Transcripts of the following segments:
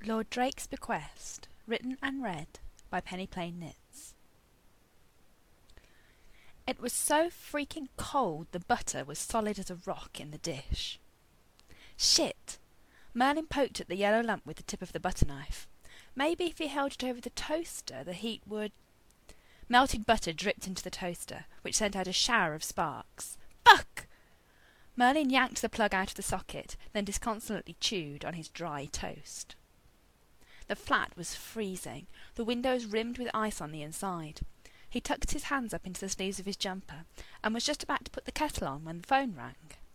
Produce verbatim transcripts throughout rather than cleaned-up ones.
Lord Drake's Bequest, written and read by Penny Plain Knits. It was so freaking cold the butter was solid as a rock in the dish. Shit! Merlin poked at the yellow lump with the tip of the butter knife. Maybe if he held it over the toaster, the heat would... Melted butter dripped into the toaster, which sent out a shower of sparks. Fuck! Merlin yanked the plug out of the socket, then disconsolately chewed on his dry toast. The flat was freezing, the windows rimmed with ice on the inside. He tucked his hands up into the sleeves of his jumper, and was just about to put the kettle on when the phone rang.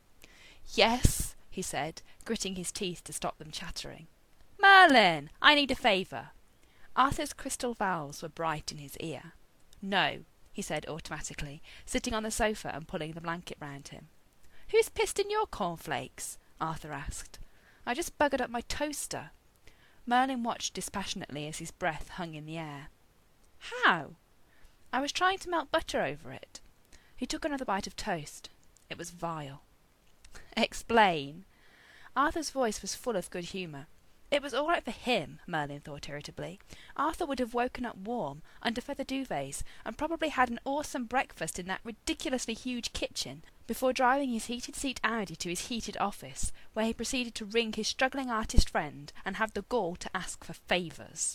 "Yes," he said, gritting his teeth to stop them chattering. "Merlin, I need a favour." Arthur's crystal vowels were bright in his ear. "No," he said automatically, sitting on the sofa and pulling the blanket round him. "Who's pissed in your cornflakes?" Arthur asked. "I just buggered up my toaster." Merlin watched dispassionately as his breath hung in the air. "How?" "I was trying to melt butter over it." He took another bite of toast. It was vile. "Explain." Arthur's voice was full of good humour. It was all right for him, Merlin thought irritably. Arthur would have woken up warm, under feather duvets, and probably had an awesome breakfast in that ridiculously huge kitchen, before driving his heated seat Audi to his heated office, where he proceeded to ring his struggling artist friend and have the gall to ask for favours.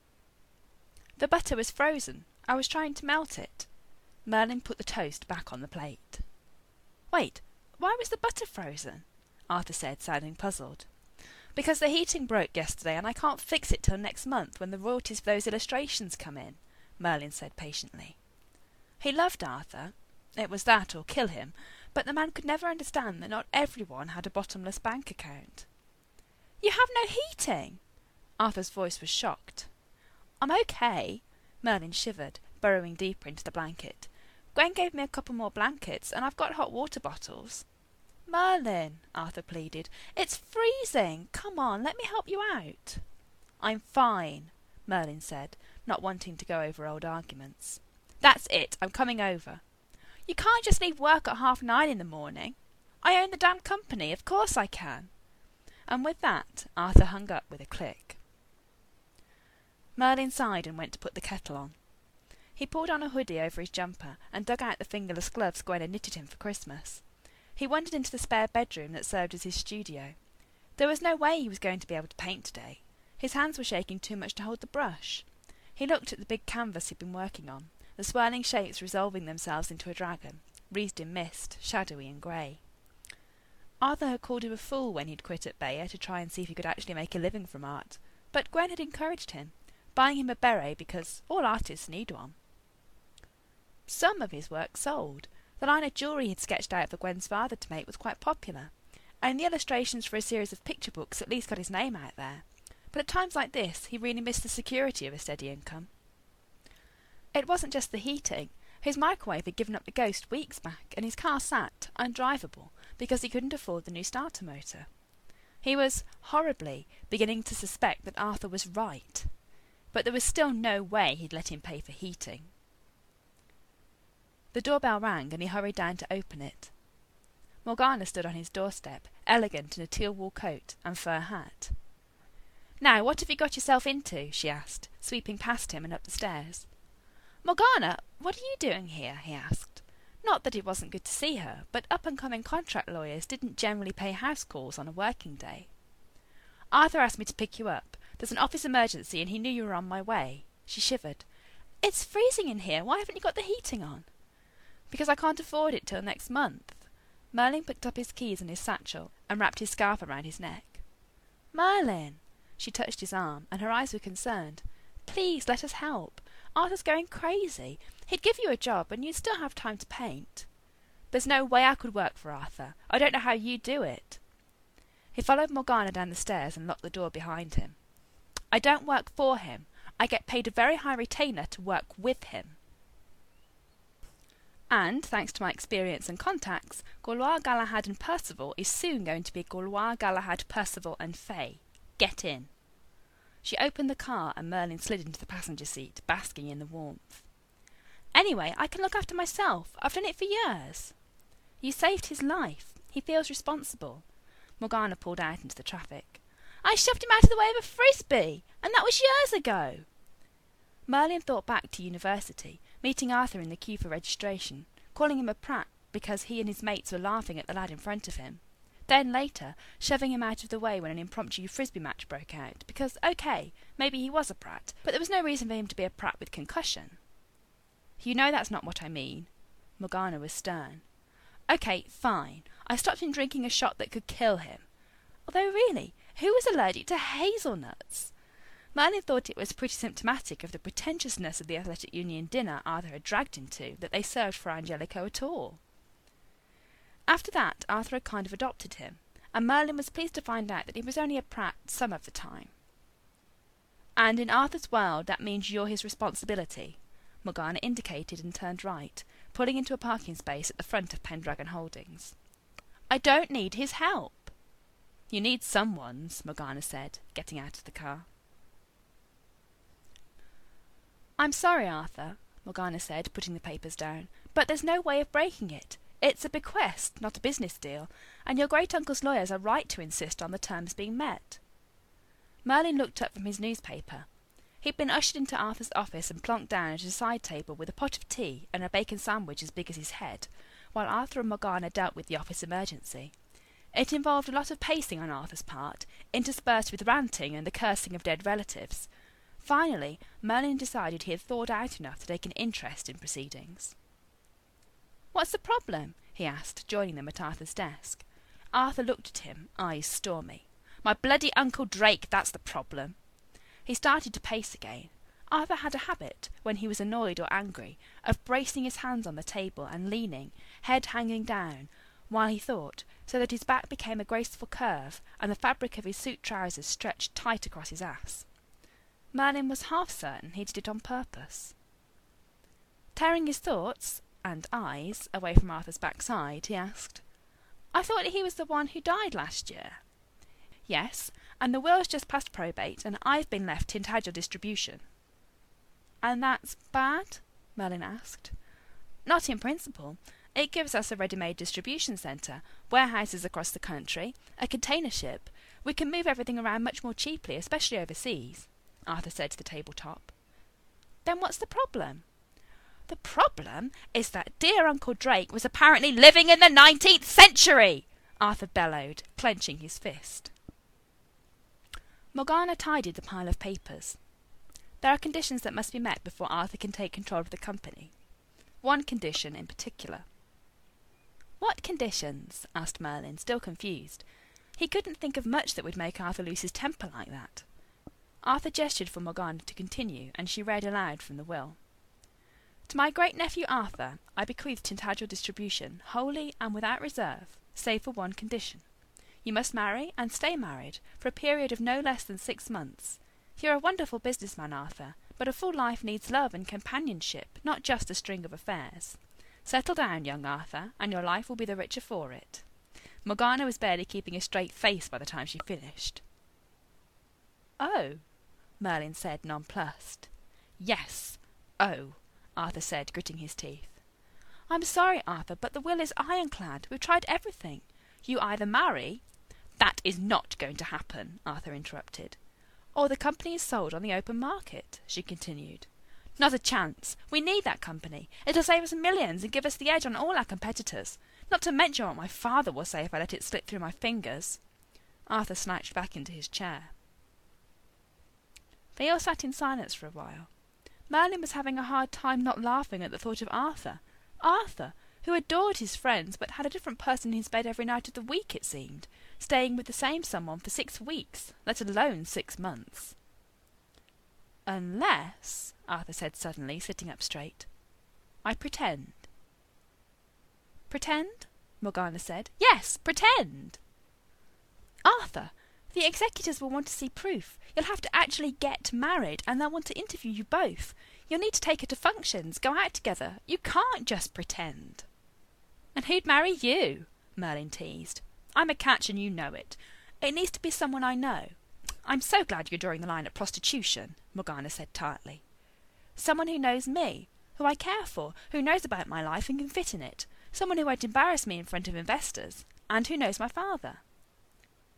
"The butter was frozen. I was trying to melt it." Merlin put the toast back on the plate. "Wait, why was the butter frozen?" Arthur said, sounding puzzled. "Because the heating broke yesterday and I can't fix it till next month when the royalties for those illustrations come in," Merlin said patiently. He loved Arthur. It was that or kill him, but the man could never understand that not everyone had a bottomless bank account. "You have no heating!" Arthur's voice was shocked. "I'm okay." Merlin shivered, burrowing deeper into the blanket. "Gwen gave me a couple more blankets, and I've got hot water bottles." "Merlin," Arthur pleaded, "it's freezing. Come on, let me help you out." "I'm fine," Merlin said, not wanting to go over old arguments. "That's it, I'm coming over." "You can't just leave work at half nine in the morning." "I own the damn company, of course I can." And with that, Arthur hung up with a click. Merlin sighed and went to put the kettle on. He pulled on a hoodie over his jumper and dug out the fingerless gloves Gwen had knitted him for Christmas. He wandered into the spare bedroom that served as his studio. There was no way he was going to be able to paint today. His hands were shaking too much to hold the brush. He looked at the big canvas he'd been working on, the swirling shapes resolving themselves into a dragon, wreathed in mist, shadowy and grey. Arthur had called him a fool when he'd quit at Bayer to try and see if he could actually make a living from art, but Gwen had encouraged him, buying him a beret because all artists need one. Some of his work sold. The line of jewellery he'd sketched out for Gwen's father to make was quite popular, and the illustrations for a series of picture books at least got his name out there. But at times like this, he really missed the security of a steady income. It wasn't just the heating. His microwave had given up the ghost weeks back, and his car sat, undrivable, because he couldn't afford the new starter motor. He was, horribly, beginning to suspect that Arthur was right. But there was still no way he'd let him pay for heating. The doorbell rang, and he hurried down to open it. Morgana stood on his doorstep, elegant in a teal wool coat and fur hat. "Now, what have you got yourself into?" she asked, sweeping past him and up the stairs. "Morgana, what are you doing here?" he asked. Not that it wasn't good to see her, but up-and-coming contract lawyers didn't generally pay house calls on a working day. "Arthur asked me to pick you up. There's an office emergency, and he knew you were on my way." She shivered. "It's freezing in here. Why haven't you got the heating on?" "Because I can't afford it till next month." Merlin picked up his keys and his satchel and wrapped his scarf around his neck. "Merlin!" She touched his arm, and her eyes were concerned. "Please, let us help. Arthur's going crazy. He'd give you a job, and you'd still have time to paint." "There's no way I could work for Arthur. I don't know how you do it." He followed Morgana down the stairs and locked the door behind him. "I don't work for him. I get paid a very high retainer to work with him. And, thanks to my experience and contacts, Gaulois, Galahad and Percival is soon going to be Gaulois, Galahad, Percival and Fay. Get in." She opened the car and Merlin slid into the passenger seat, basking in the warmth. "Anyway, I can look after myself. I've done it for years." "You saved his life. He feels responsible." Morgana pulled out into the traffic. I shoved him out of the way of a frisbee, and that was years ago. Merlin thought back to university, meeting Arthur in the queue for registration, calling him a prat because he and his mates were laughing at the lad in front of him. Then later, shoving him out of the way when an impromptu frisbee match broke out, because, okay, maybe he was a prat, but there was no reason for him to be a prat with concussion. You know that's not what I mean. Morgana was stern. Okay, fine. I stopped him drinking a shot that could kill him. Although really, who was allergic to hazelnuts? Merlin thought it was pretty symptomatic of the pretentiousness of the Athletic Union dinner Arthur had dragged him to that they served for Angelico at all. After that, Arthur had kind of adopted him, and Merlin was pleased to find out that he was only a prat some of the time. And in Arthur's world, that means you're his responsibility. Morgana indicated and turned right, pulling into a parking space at the front of Pendragon Holdings. I don't need his help. You need someone's, Morgana said, getting out of the car. I'm sorry, Arthur, Morgana said, putting the papers down, but there's no way of breaking it. It's a bequest, not a business deal, and your great-uncle's lawyers are right to insist on the terms being met. Merlin looked up from his newspaper. He'd been ushered into Arthur's office and plonked down at a side table with a pot of tea and a bacon sandwich as big as his head, while Arthur and Morgana dealt with the office emergency. It involved a lot of pacing on Arthur's part, interspersed with ranting and the cursing of dead relatives. Finally, Merlin decided he had thawed out enough to take an interest in proceedings. What's the problem? He asked, joining them at Arthur's desk. Arthur looked at him, eyes stormy. My bloody Uncle Drake, that's the problem. He started to pace again. Arthur had a habit, when he was annoyed or angry, of bracing his hands on the table and leaning, head hanging down, while he thought, so that his back became a graceful curve and the fabric of his suit trousers stretched tight across his ass. Merlin was half certain he did it on purpose. Tearing his thoughts and eyes away from Arthur's backside, he asked, I thought he was the one who died last year. Yes, and the will's just past probate, and I've been left Tintagel distribution. And that's bad? Merlin asked. Not in principle. It gives us a ready-made distribution centre, warehouses across the country, a container ship. We can move everything around much more cheaply, especially overseas, Arthur said to the tabletop. Then what's the problem? The problem is that dear Uncle Drake was apparently living in the nineteenth century, Arthur bellowed, clenching his fist. Morgana tidied the pile of papers. There are conditions that must be met before Arthur can take control of the company. One condition in particular. What conditions? Asked Merlin, still confused. He couldn't think of much that would make Arthur lose his temper like that. Arthur gestured for Morgana to continue, and she read aloud from the will. To my great-nephew Arthur, I bequeath Tintagel distribution, wholly and without reserve, save for one condition. You must marry and stay married for a period of no less than six months. You're a wonderful businessman, Arthur, but a full life needs love and companionship, not just a string of affairs. Settle down, young Arthur, and your life will be the richer for it. Morgana was barely keeping a straight face by the time she finished. Oh, Merlin said, nonplussed. Yes, oh, Arthur said, gritting his teeth. I'm sorry, Arthur, but the will is ironclad. We've tried everything. You either marry— That is not going to happen, Arthur interrupted. Or the company is sold on the open market, she continued. Not a chance. We need that company. It'll save us millions and give us the edge on all our competitors. Not to mention what my father will say if I let it slip through my fingers. Arthur slouched back into his chair. They all sat in silence for a while. Merlin was having a hard time not laughing at the thought of Arthur. Arthur, who adored his friends but had a different person in his bed every night of the week, it seemed, staying with the same someone for six weeks, let alone six months. Unless, Arthur said suddenly, sitting up straight, I pretend. Pretend? Morgana said. Yes, pretend! Arthur, the executors will want to see proof. You'll have to actually get married, and they'll want to interview you both. You'll need to take her to functions, go out together. You can't just pretend. And who'd marry you? Merlin teased. I'm a catch and you know it. It needs to be someone I know. I'm so glad you're drawing the line at prostitution, Morgana said tartly. Someone who knows me, who I care for, who knows about my life and can fit in it. Someone who won't embarrass me in front of investors, and who knows my father.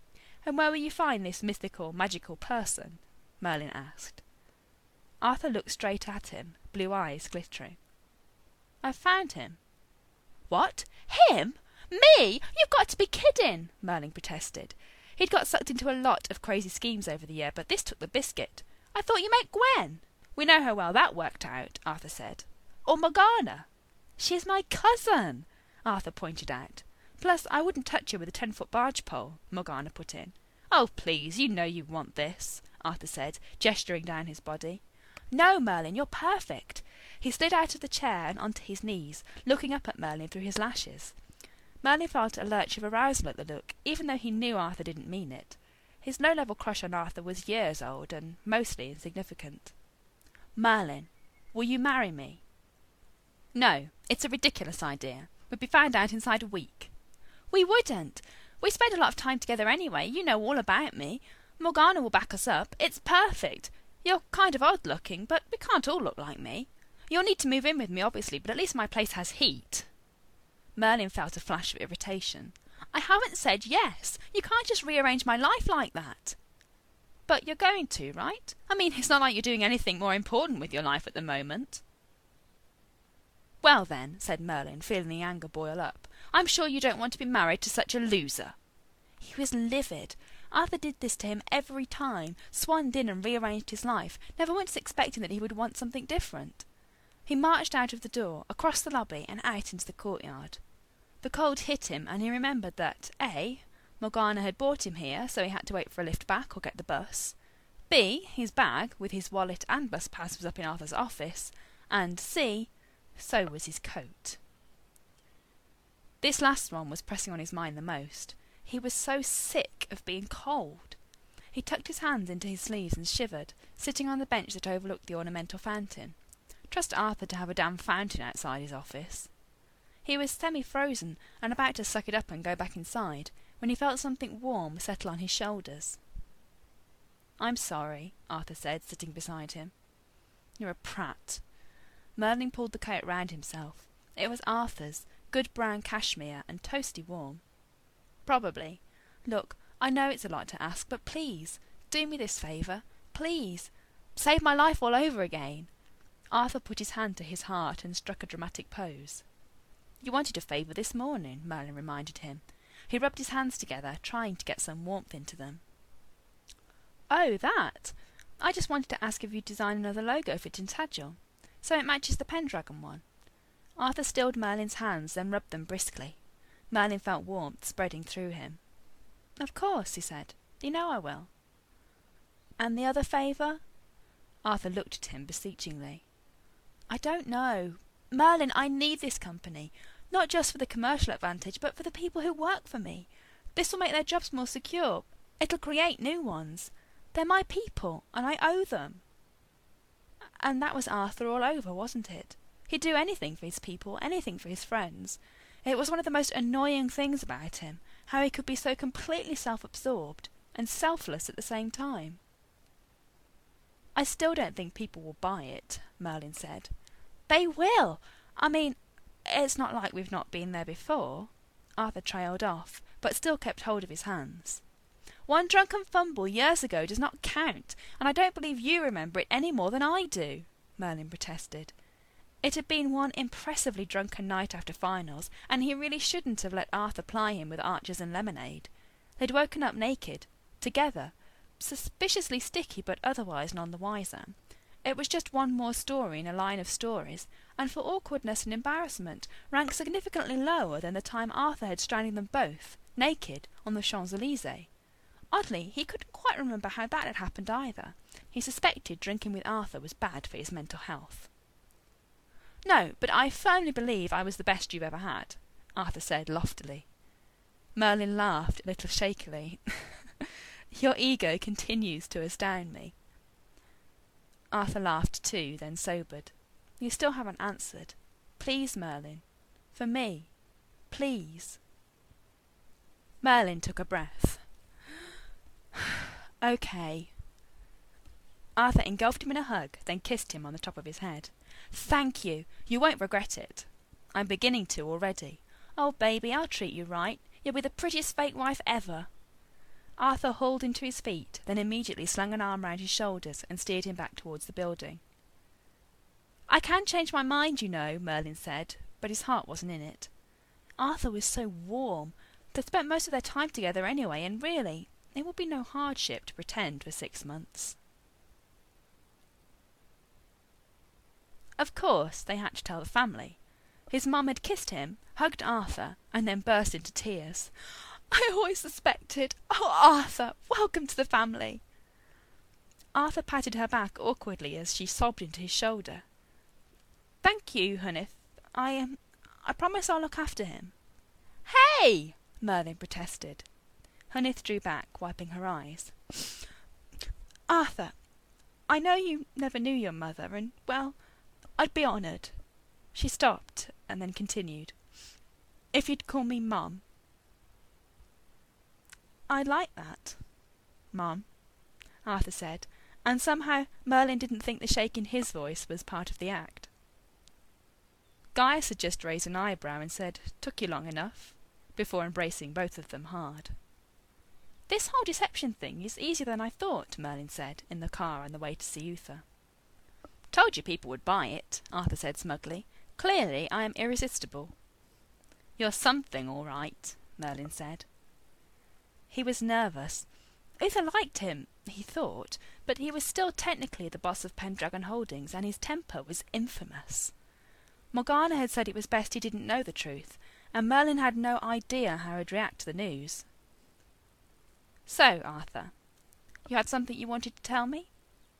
"And where will you find this mythical, magical person?" Merlin asked. Arthur looked straight at him, blue eyes glittering. "I've found him." "What? Him? Me? You've got to be kidding!" Merlin protested. He'd got sucked into a lot of crazy schemes over the year, but this took the biscuit. "I thought you meant Gwen." "We know how well that worked out," Arthur said. "Or Morgana." "She's my cousin," Arthur pointed out. "Plus, I wouldn't touch her with a ten-foot barge pole," Morgana put in. "Oh, please, you know you want this," Arthur said, gesturing down his body. "No, Merlin, you're perfect." He slid out of the chair and onto his knees, looking up at Merlin through his lashes. Merlin felt a lurch of arousal at the look, even though he knew Arthur didn't mean it. His low-level crush on Arthur was years old and mostly insignificant. "Merlin, will you marry me?" "No, it's a ridiculous idea. We'd be found out inside a week." "We wouldn't. We spend a lot of time together anyway. You know all about me. Morgana will back us up. It's perfect. You're kind of odd-looking, but we can't all look like me. You'll need to move in with me, obviously, but at least my place has heat." Merlin felt a flash of irritation. "I haven't said yes. You can't just rearrange my life like that." "But you're going to, right? I mean, it's not like you're doing anything more important with your life at the moment." "Well then," said Merlin, feeling the anger boil up, "I'm sure you don't want to be married to such a loser." He was livid. Arthur did this to him every time, swanned in and rearranged his life, never once expecting that he would want something different. He marched out of the door, across the lobby, and out into the courtyard. The cold hit him, and he remembered that A. Morgana had brought him here, so he had to wait for a lift back or get the bus. B. His bag, with his wallet and bus pass, was up in Arthur's office. And C. So was his coat. This last one was pressing on his mind the most. He was so sick of being cold. He tucked his hands into his sleeves and shivered, sitting on the bench that overlooked the ornamental fountain. Trust Arthur to have a damn fountain outside his office. He was semi-frozen and about to suck it up and go back inside, when he felt something warm settle on his shoulders. "I'm sorry," Arthur said, sitting beside him. "You're a prat." Merlin pulled the coat round himself. It was Arthur's, good brown cashmere and toasty warm. "Probably. Look, I know it's a lot to ask, but please, do me this favour. Please. Save my life all over again." Arthur put his hand to his heart and struck a dramatic pose. "You wanted a favour this morning," Merlin reminded him. He rubbed his hands together, trying to get some warmth into them. "Oh, that! I just wanted to ask if you'd design another logo for Tintagel, so it matches the Pendragon one." Arthur stilled Merlin's hands, then rubbed them briskly. Merlin felt warmth spreading through him. "Of course," he said. "You know I will." "And the other favour?" Arthur looked at him beseechingly. "I don't know. Merlin, I need this company, not just for the commercial advantage, but for the people who work for me. This will make their jobs more secure. It'll create new ones. They're my people, and I owe them." And that was Arthur all over, wasn't it? He'd do anything for his people, anything for his friends. It was one of the most annoying things about him, how he could be so completely self-absorbed and selfless at the same time. "I still don't think people will buy it," Merlin said. "They will! I mean, it's not like we've not been there before." Arthur trailed off, but still kept hold of his hands. "One drunken fumble years ago does not count, and I don't believe you remember it any more than I do," Merlin protested. It had been one impressively drunken night after finals, and he really shouldn't have let Arthur ply him with archers and lemonade. They'd woken up naked, together, suspiciously sticky but otherwise none the wiser. It was just one more story in a line of stories, and for awkwardness and embarrassment ranked significantly lower than the time Arthur had stranded them both, naked, on the Champs-Élysées. Oddly, he couldn't quite remember how that had happened either. He suspected drinking with Arthur was bad for his mental health. "No, but I firmly believe I was the best you've ever had," Arthur said loftily. Merlin laughed a little shakily. "Your ego continues to astound me." Arthur laughed too, then sobered. "You still haven't answered. Please, Merlin. For me. Please." Merlin took a breath. "Okay." Arthur engulfed him in a hug, then kissed him on the top of his head. "Thank you. You won't regret it." "I'm beginning to already." "Oh, baby, I'll treat you right. You'll be the prettiest fake wife ever." Arthur hauled him to his feet, then immediately slung an arm round his shoulders and steered him back towards the building. "I can change my mind, you know," Merlin said, but his heart wasn't in it. Arthur was so warm. They'd spent most of their time together anyway, and really, it would be no hardship to pretend for six months. Of course, they had to tell the family. His mum had kissed him, hugged Arthur, and then burst into tears. "I always suspected. Oh, Arthur, welcome to the family." Arthur patted her back awkwardly as she sobbed into his shoulder. "Thank you, Huneth. I um, I promise I'll look after him." "Hey!" Merlin protested. Huneth drew back, wiping her eyes. "Arthur, I know you never knew your mother, and, well, I'd be honoured." She stopped, and then continued. "If you'd call me Mum." "I like that, Mum," Arthur said, and somehow Merlin didn't think the shake in his voice was part of the act. Gaius had just raised an eyebrow and said, "Took you long enough," before embracing both of them hard. "This whole deception thing is easier than I thought," Merlin said, in the car on the way to see Uther. "Told you people would buy it," Arthur said smugly. "Clearly I am irresistible." "You're something, all right," Merlin said. He was nervous. Uther liked him, he thought, but he was still technically the boss of Pendragon Holdings, and his temper was infamous. Morgana had said it was best he didn't know the truth, and Merlin had no idea how he'd react to the news. "So, Arthur, you had something you wanted to tell me?"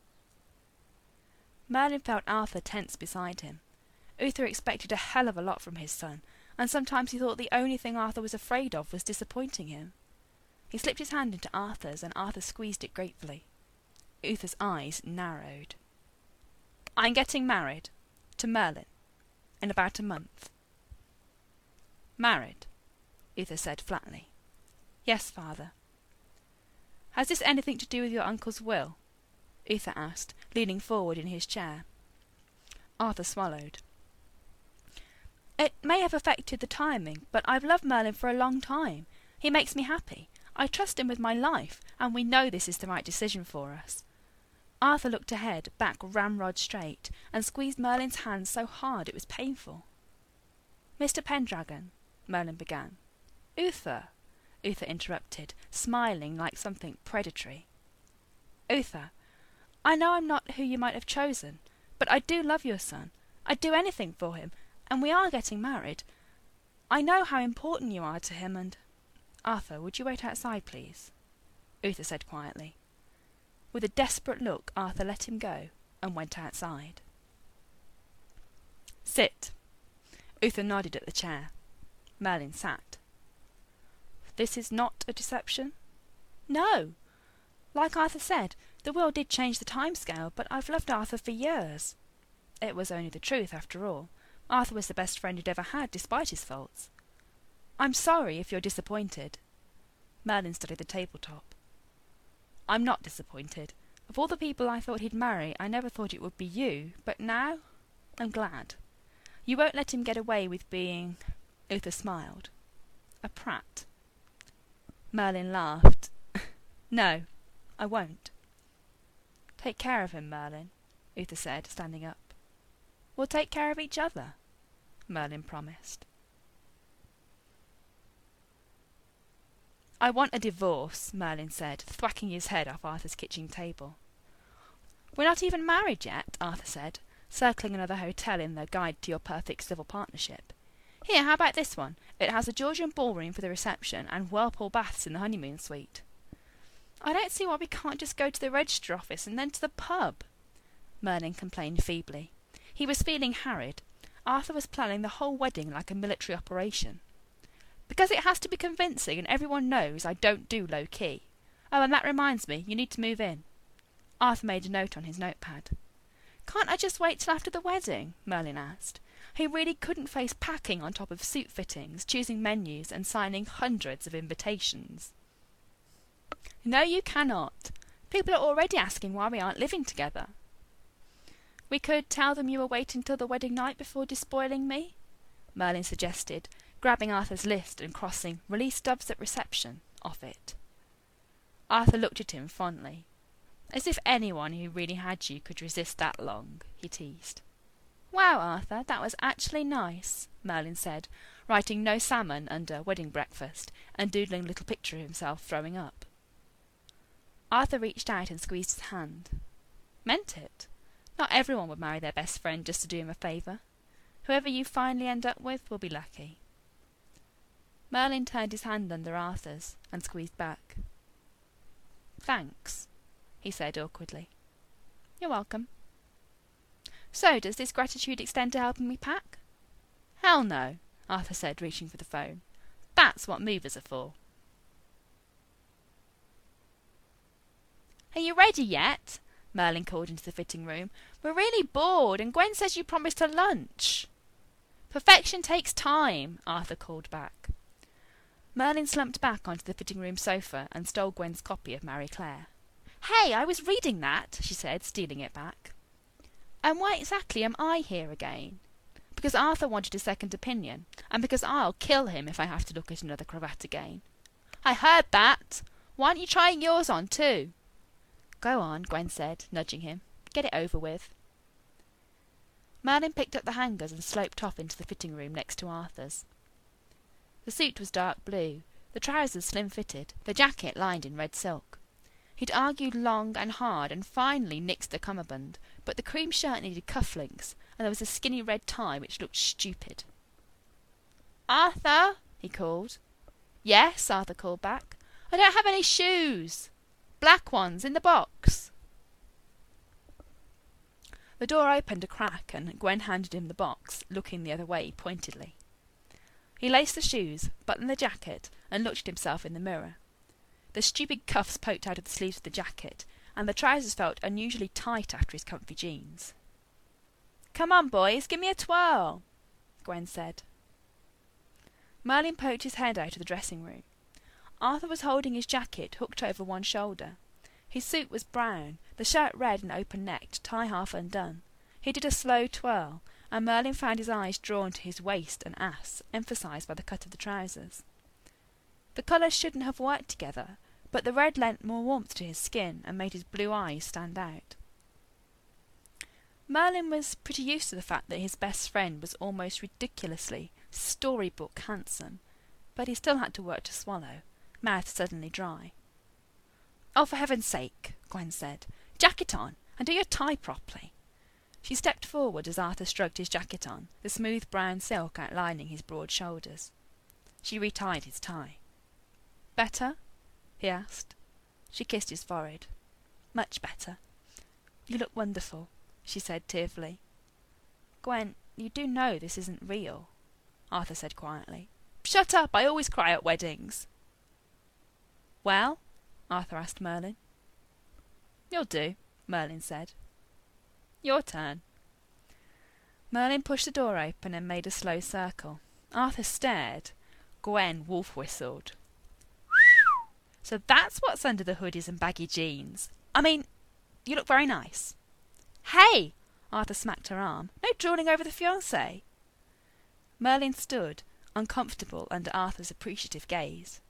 Merlin felt Arthur tense beside him. Uther expected a hell of a lot from his son, and sometimes he thought the only thing Arthur was afraid of was disappointing him. He slipped his hand into Arthur's, and Arthur squeezed it gratefully. Uther's eyes narrowed. "I'm getting married. To Merlin. In about a month." "Married?" Uther said flatly. "Yes, father." "Has this anything to do with your uncle's will?" Uther asked, leaning forward in his chair. Arthur swallowed. "It may have affected the timing, but I've loved Merlin for a long time. He makes me happy. I trust him with my life, and we know this is the right decision for us." Arthur looked ahead, back ramrod straight, and squeezed Merlin's hand so hard it was painful. "Mister Pendragon," Merlin began. "Uther," Uther interrupted, smiling like something predatory. "Uther, I know I'm not who you might have chosen, but I do love your son. I'd do anything for him, and we are getting married. I know how important you are to him, and—" "Arthur, would you wait outside, please?" Uther said quietly. With a desperate look, Arthur let him go and went outside. "Sit." Uther nodded at the chair. Merlin sat. "This is not a deception?" "No. Like Arthur said, the will did change the timescale, but I've loved Arthur for years." It was only the truth, after all. Arthur was the best friend he'd ever had, despite his faults. "I'm sorry if you're disappointed." Merlin studied the tabletop. "I'm not disappointed. Of all the people I thought he'd marry, I never thought it would be you, but now I'm glad. You won't let him get away with being—" Uther smiled. "A prat." Merlin laughed. "No, I won't." "Take care of him, Merlin," Uther said, standing up. "We'll take care of each other," Merlin promised. "I want a divorce," Merlin said, thwacking his head off Arthur's kitchen table. "We're not even married yet," Arthur said, circling another hotel in the Guide to Your Perfect Civil Partnership. "Here, how about this one? It has a Georgian ballroom for the reception and whirlpool baths in the honeymoon suite." "I don't see why we can't just go to the register office and then to the pub," Merlin complained feebly. He was feeling harried. Arthur was planning the whole wedding like a military operation. "Because it has to be convincing, and everyone knows I don't do low-key. Oh, and that reminds me, you need to move in." Arthur made a note on his notepad. "Can't I just wait till after the wedding?" Merlin asked. He really couldn't face packing on top of suit fittings, choosing menus, and signing hundreds of invitations. "No, you cannot. People are already asking why we aren't living together." "We could tell them you were waiting till the wedding night before despoiling me," Merlin suggested, grabbing Arthur's list and crossing "Release doves at reception" off it. Arthur looked at him fondly. As if anyone who really had you could resist that long, he teased. Wow, Arthur, that was actually nice, Merlin said, writing no salmon under wedding breakfast and doodling a little picture of himself throwing up. Arthur reached out and squeezed his hand. Meant it. Not everyone would marry their best friend just to do him a favour. Whoever you finally end up with will be lucky. Merlin turned his hand under Arthur's and squeezed back. Thanks, he said awkwardly. You're welcome. So, does this gratitude extend to helping me pack? Hell no, Arthur said, reaching for the phone. That's what movers are for. Are you ready yet? Merlin called into the fitting room. We're really bored, and Gwen says you promised her lunch. Perfection takes time, Arthur called back. Merlin slumped back onto the fitting room sofa and stole Gwen's copy of Marie Claire. Hey, I was reading that, she said, stealing it back. And why exactly am I here again? Because Arthur wanted a second opinion, and because I'll kill him if I have to look at another cravat again. I heard that. Why aren't you trying yours on too? Go on, Gwen said, nudging him. Get it over with. Merlin picked up the hangers and sloped off into the fitting room next to Arthur's. The suit was dark blue, the trousers slim-fitted, the jacket lined in red silk. He'd argued long and hard and finally nixed the cummerbund, but the cream shirt needed cufflinks, and there was a skinny red tie which looked stupid. Arthur, he called. Yes, Arthur called back. I don't have any shoes. Black ones in the box. The door opened a crack and Gwen handed him the box, looking the other way pointedly. He laced the shoes, buttoned the jacket, and looked at himself in the mirror. The stupid cuffs poked out of the sleeves of the jacket, and the trousers felt unusually tight after his comfy jeans. Come on, boys, give me a twirl, Gwen said. Merlin poked his head out of the dressing room. Arthur was holding his jacket hooked over one shoulder. His suit was brown, the shirt red and open-necked, tie half undone. He did a slow twirl, and Merlin found his eyes drawn to his waist and ass, emphasised by the cut of the trousers. The colours shouldn't have worked together, but the red lent more warmth to his skin and made his blue eyes stand out. Merlin was pretty used to the fact that his best friend was almost ridiculously, storybook handsome, but he still had to work to swallow, mouth suddenly dry. Oh, for heaven's sake, Gwen said. Jacket on, and do your tie properly. She stepped forward as Arthur shrugged his jacket on, the smooth brown silk outlining his broad shoulders. She retied his tie. Better? He asked. She kissed his forehead. Much better. You look wonderful, she said tearfully. Gwen, you do know this isn't real, Arthur said quietly. Shut up, I always cry at weddings. Well? Arthur asked Merlin. You'll do, Merlin said. Your turn. Merlin pushed the door open and made a slow circle. Arthur stared. Gwen wolf-whistled. So that's what's under the hoodies and baggy jeans. I mean, you look very nice. Hey! Arthur smacked her arm. No drooling over the fiancé. Merlin stood, uncomfortable under Arthur's appreciative gaze.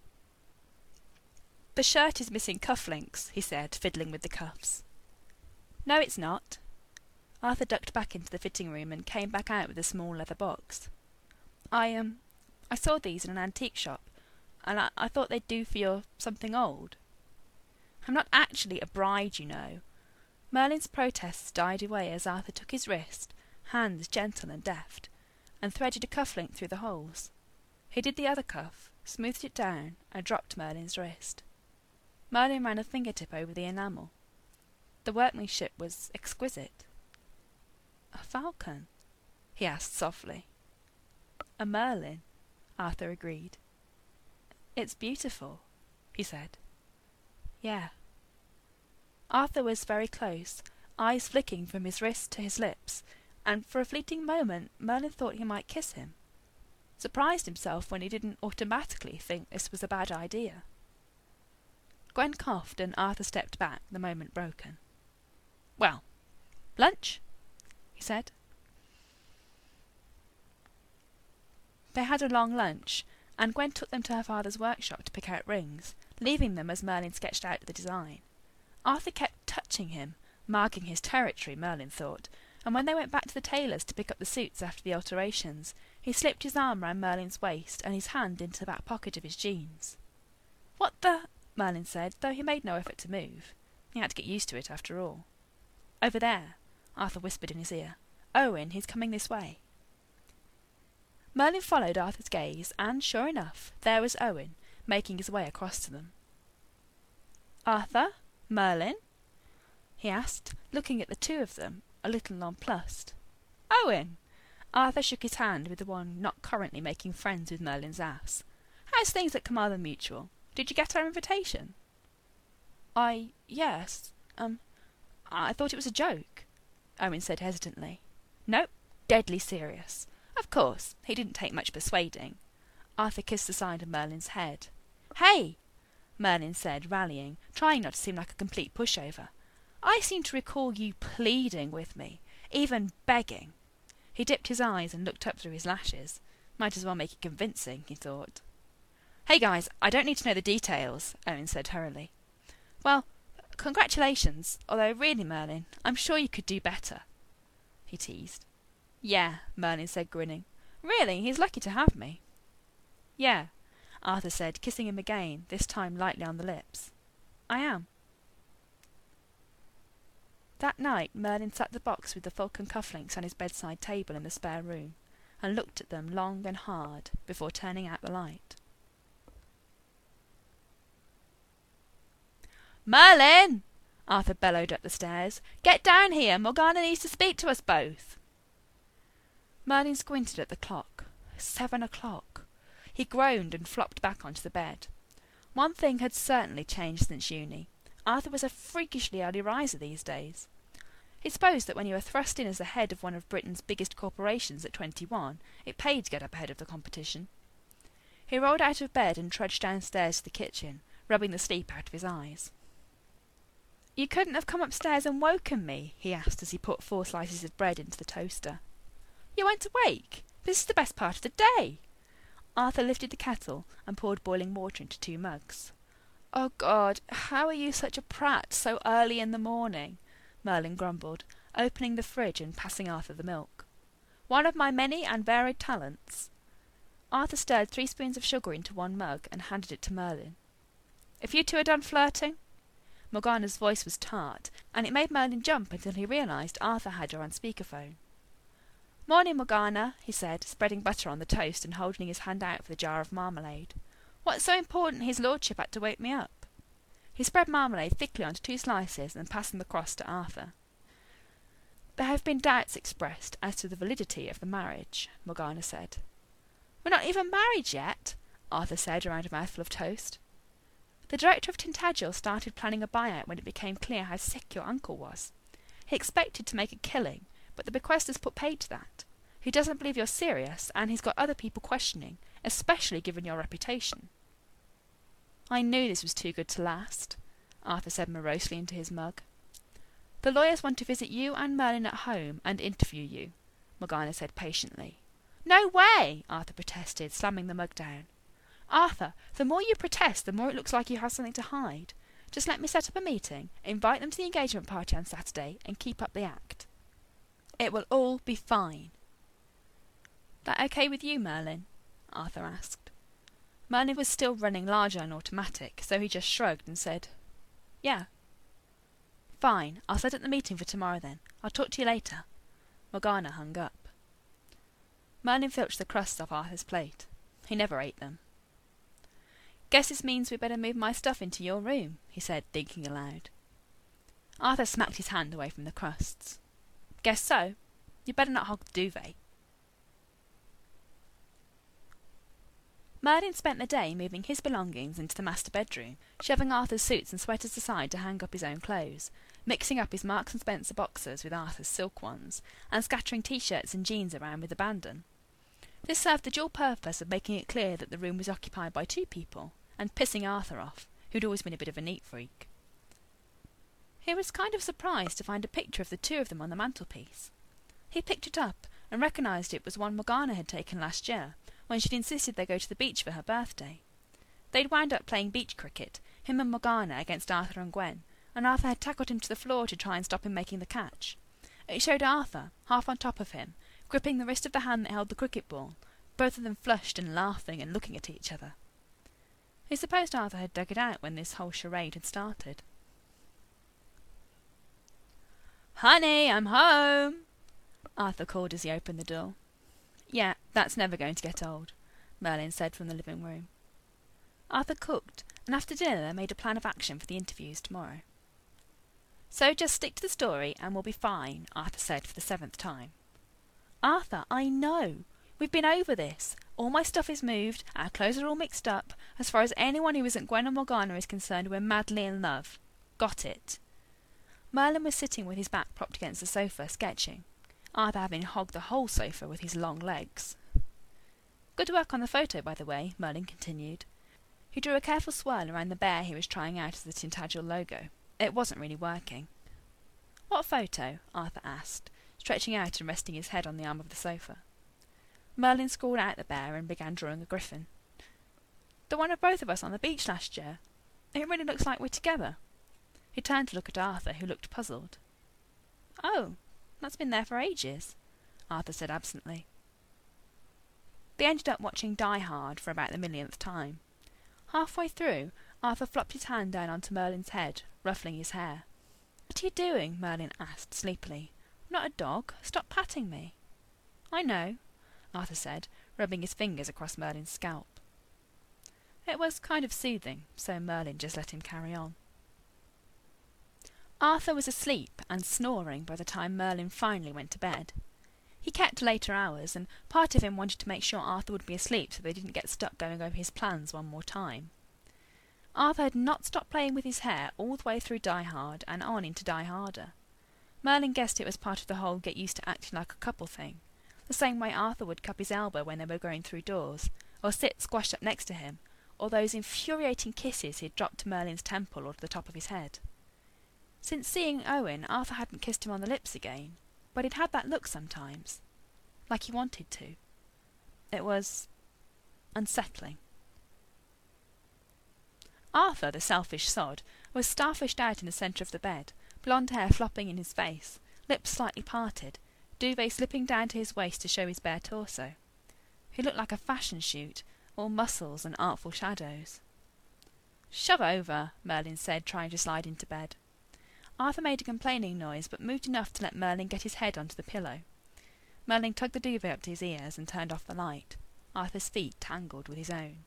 The shirt is missing cufflinks, he said, fiddling with the cuffs. No, it's not. Arthur ducked back into the fitting room and came back out with a small leather box. I, um, I saw these in an antique shop, and I, I thought they'd do for your something old. I'm not actually a bride, you know. Merlin's protests died away as Arthur took his wrist, hands gentle and deft, and threaded a cufflink through the holes. He did the other cuff, smoothed it down, and dropped Merlin's wrist. Merlin ran a fingertip over the enamel. The workmanship was exquisite. A falcon? He asked softly. A merlin, Arthur agreed. It's beautiful, he said. Yeah. Arthur was very close, eyes flicking from his wrist to his lips, and for a fleeting moment Merlin thought he might kiss him. Surprised himself when he didn't automatically think this was a bad idea. Gwen coughed and Arthur stepped back, the moment broken. Well, lunch? He said. They had a long lunch, and Gwen took them to her father's workshop to pick out rings, leaving them as Merlin sketched out the design. Arthur kept touching him, marking his territory, Merlin thought, and when they went back to the tailor's to pick up the suits after the alterations, he slipped his arm round Merlin's waist and his hand into the back pocket of his jeans. "What the—" Merlin said, though he made no effort to move. He had to get used to it, after all. "Over there," Arthur whispered in his ear. "Owen, he's coming this way." Merlin followed Arthur's gaze, and, sure enough, there was Owen, making his way across to them. "Arthur? Merlin?" he asked, looking at the two of them, a little nonplussed. "Owen!" Arthur shook his hand with the one not currently making friends with Merlin's ass. "How's things at Carmarthen Mutual? Did you get our invitation?" I... yes... um... I thought it was a joke," Owen said hesitantly. "Nope, deadly serious. Of course, he didn't take much persuading." Arthur kissed the side of Merlin's head. "Hey!" Merlin said, rallying, trying not to seem like a complete pushover. "I seem to recall you pleading with me, even begging." He dipped his eyes and looked up through his lashes. Might as well make it convincing, he thought. "Hey guys, I don't need to know the details," Owen said hurriedly. "Well, congratulations, although really, Merlin, I'm sure you could do better," he teased. "Yeah," Merlin said, grinning. "Really, he's lucky to have me." "Yeah," Arthur said, kissing him again, this time lightly on the lips. "I am." That night Merlin sat the box with the falcon cufflinks on his bedside table in the spare room, and looked at them long and hard before turning out the light. "Merlin!" Arthur bellowed up the stairs. "Get down here! Morgana needs to speak to us both." Merlin squinted at the clock. Seven o'clock. He groaned and flopped back onto the bed. One thing had certainly changed since uni. Arthur was a freakishly early riser these days. He supposed that when you were thrust in as the head of one of Britain's biggest corporations at twenty-one, it paid to get up ahead of the competition. He rolled out of bed and trudged downstairs to the kitchen, rubbing the sleep out of his eyes. "You couldn't have come upstairs and woken me?" he asked as he put four slices of bread into the toaster. "You weren't awake? This is the best part of the day." Arthur lifted the kettle and poured boiling water into two mugs. "Oh God, how are you such a prat so early in the morning?" Merlin grumbled, opening the fridge and passing Arthur the milk. "One of my many and varied talents." Arthur stirred three spoons of sugar into one mug and handed it to Merlin. "If you two are done flirting?" Morgana's voice was tart, and it made Merlin jump until he realised Arthur had her on speakerphone. "Morning, Morgana," he said, spreading butter on the toast and holding his hand out for the jar of marmalade. "What's so important his lordship had to wake me up?" He spread marmalade thickly onto two slices and passed them across to Arthur. "There have been doubts expressed as to the validity of the marriage," Morgana said. "We're not even married yet," Arthur said around a mouthful of toast. "The director of Tintagel started planning a buyout when it became clear how sick your uncle was. He expected to make a killing, but the bequest has put paid to that. He doesn't believe you're serious, and he's got other people questioning, especially given your reputation." "I knew this was too good to last," Arthur said morosely into his mug. "The lawyers want to visit you and Merlin at home and interview you," Morgana said patiently. "No way!" Arthur protested, slamming the mug down. "Arthur, the more you protest, the more it looks like you have something to hide. Just let me set up a meeting, invite them to the engagement party on Saturday, and keep up the act. It will all be fine." "That okay with you, Merlin?" Arthur asked. Merlin was still running largely on automatic, so he just shrugged and said, "Yeah." "Fine, I'll set up the meeting for tomorrow then. I'll talk to you later." Morgana hung up. Merlin filched the crusts off Arthur's plate. He never ate them. "Guess this means we'd better move my stuff into your room," he said, thinking aloud. Arthur smacked his hand away from the crusts. "Guess so. You'd better not hog the duvet." Merlin spent the day moving his belongings into the master bedroom, shoving Arthur's suits and sweaters aside to hang up his own clothes, mixing up his Marks and Spencer boxers with Arthur's silk ones, and scattering T-shirts and jeans around with abandon. This served the dual purpose of making it clear that the room was occupied by two people, and pissing Arthur off, who'd always been a bit of a neat freak. He was kind of surprised to find a picture of the two of them on the mantelpiece. He picked it up and recognised it was one Morgana had taken last year, when she'd insisted they go to the beach for her birthday. They'd wound up playing beach cricket, him and Morgana against Arthur and Gwen, and Arthur had tackled him to the floor to try and stop him making the catch. It showed Arthur, half on top of him, gripping the wrist of the hand that held the cricket ball, both of them flushed and laughing and looking at each other. He supposed Arthur had dug it out when this whole charade had started. "Honey, I'm home!" Arthur called as he opened the door. "Yeah, that's never going to get old," Merlin said from the living room. Arthur cooked, and after dinner they made a plan of action for the interviews tomorrow. "So just stick to the story and we'll be fine," Arthur said for the seventh time. "Arthur, I know. We've been over this. All my stuff is moved, our clothes are all mixed up. As far as anyone who isn't Gwen or Morgana is concerned, we're madly in love. Got it?" Merlin was sitting with his back propped against the sofa, sketching, Arthur having hogged the whole sofa with his long legs. "Good work on the photo, by the way," Merlin continued. He drew a careful swirl around the bear he was trying out as the Tintagel logo. It wasn't really working. "What photo?" Arthur asked, stretching out and resting his head on the arm of the sofa. Merlin scrawled out the bear and began drawing a griffin. "The one of both of us on the beach last year. It really looks like we're together." He turned to look at Arthur, who looked puzzled. "Oh, that's been there for ages," Arthur said absently. They ended up watching Die Hard for about the millionth time. Halfway through, Arthur flopped his hand down onto Merlin's head, ruffling his hair. "What are you doing?" Merlin asked sleepily. "I'm not a dog. Stop patting me." "I know," Arthur said, rubbing his fingers across Merlin's scalp. It was kind of soothing, so Merlin just let him carry on. Arthur was asleep and snoring by the time Merlin finally went to bed. He kept later hours, and part of him wanted to make sure Arthur would be asleep so they didn't get stuck going over his plans one more time. Arthur had not stopped playing with his hair all the way through Die Hard and on into Die Harder. Merlin guessed it was part of the whole get used to acting like a couple thing, the same way Arthur would cup his elbow when they were going through doors, or sit squashed up next to him, or those infuriating kisses he'd dropped to Merlin's temple or to the top of his head. Since seeing Owen, Arthur hadn't kissed him on the lips again, but he'd had that look sometimes, like he wanted to. It was unsettling. Arthur, the selfish sod, was starfished out in the centre of the bed, blonde hair flopping in his face, lips slightly parted, duvet slipping down to his waist to show his bare torso. He looked like a fashion shoot, all muscles and artful shadows. "Shove over," Merlin said, trying to slide into bed. Arthur made a complaining noise, but moved enough to let Merlin get his head onto the pillow. Merlin tugged the duvet up to his ears and turned off the light. Arthur's feet tangled with his own.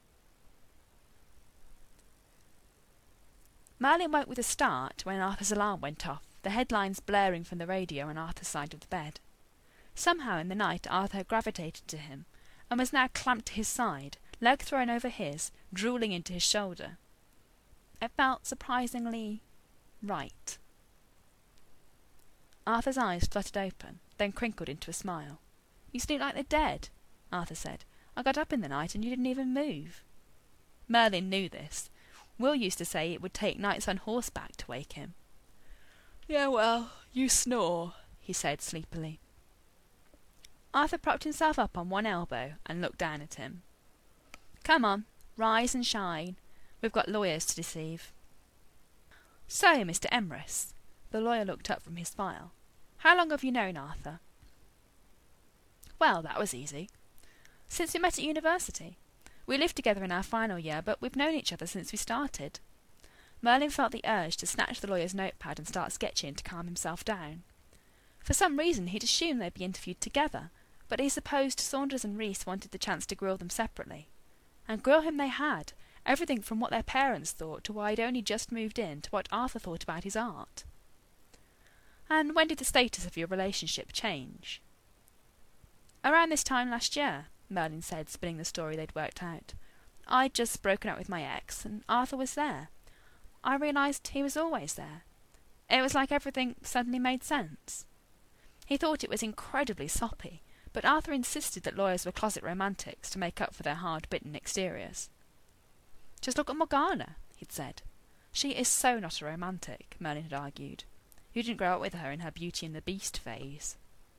Merlin woke with a start when Arthur's alarm went off, the headlines blaring from the radio on Arthur's side of the bed. Somehow in the night Arthur had gravitated to him, and was now clamped to his side, leg thrown over his, drooling into his shoulder. It felt surprisingly right. Arthur's eyes fluttered open, then crinkled into a smile. "You sleep like the dead," Arthur said. "I got up in the night and you didn't even move." Merlin knew this. Will used to say it would take nights on horseback to wake him. "Yeah, well, you snore," he said sleepily. Arthur propped himself up on one elbow and looked down at him. "Come on, rise and shine. We've got lawyers to deceive." "So, Mister Emrys," the lawyer looked up from his file, "how long have you known Arthur?" "Well, that was easy. Since we met at university. We lived together in our final year, but we've known each other since we started." Merlin felt the urge to snatch the lawyer's notepad and start sketching to calm himself down. For some reason he'd assumed they'd be interviewed together, but he supposed Saunders and Reese wanted the chance to grill them separately. And grill him they had, everything from what their parents thought to why he'd only just moved in to what Arthur thought about his art. "And when did the status of your relationship change?" "Around this time last year," Merlin said, spinning the story they'd worked out. "I'd just broken up with my ex, and Arthur was there. I realised he was always there. It was like everything suddenly made sense." He thought it was incredibly soppy, but Arthur insisted that lawyers were closet romantics to make up for their hard-bitten exteriors. "Just look at Morgana," he'd said. "She is so not a romantic," Merlin had argued. "You didn't grow up with her in her Beauty and the Beast phase."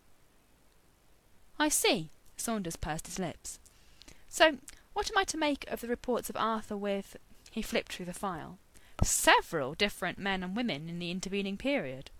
"I see," Saunders pursed his lips. "So, what am I to make of the reports of Arthur with He flipped through the file. Several different men and women in the intervening period.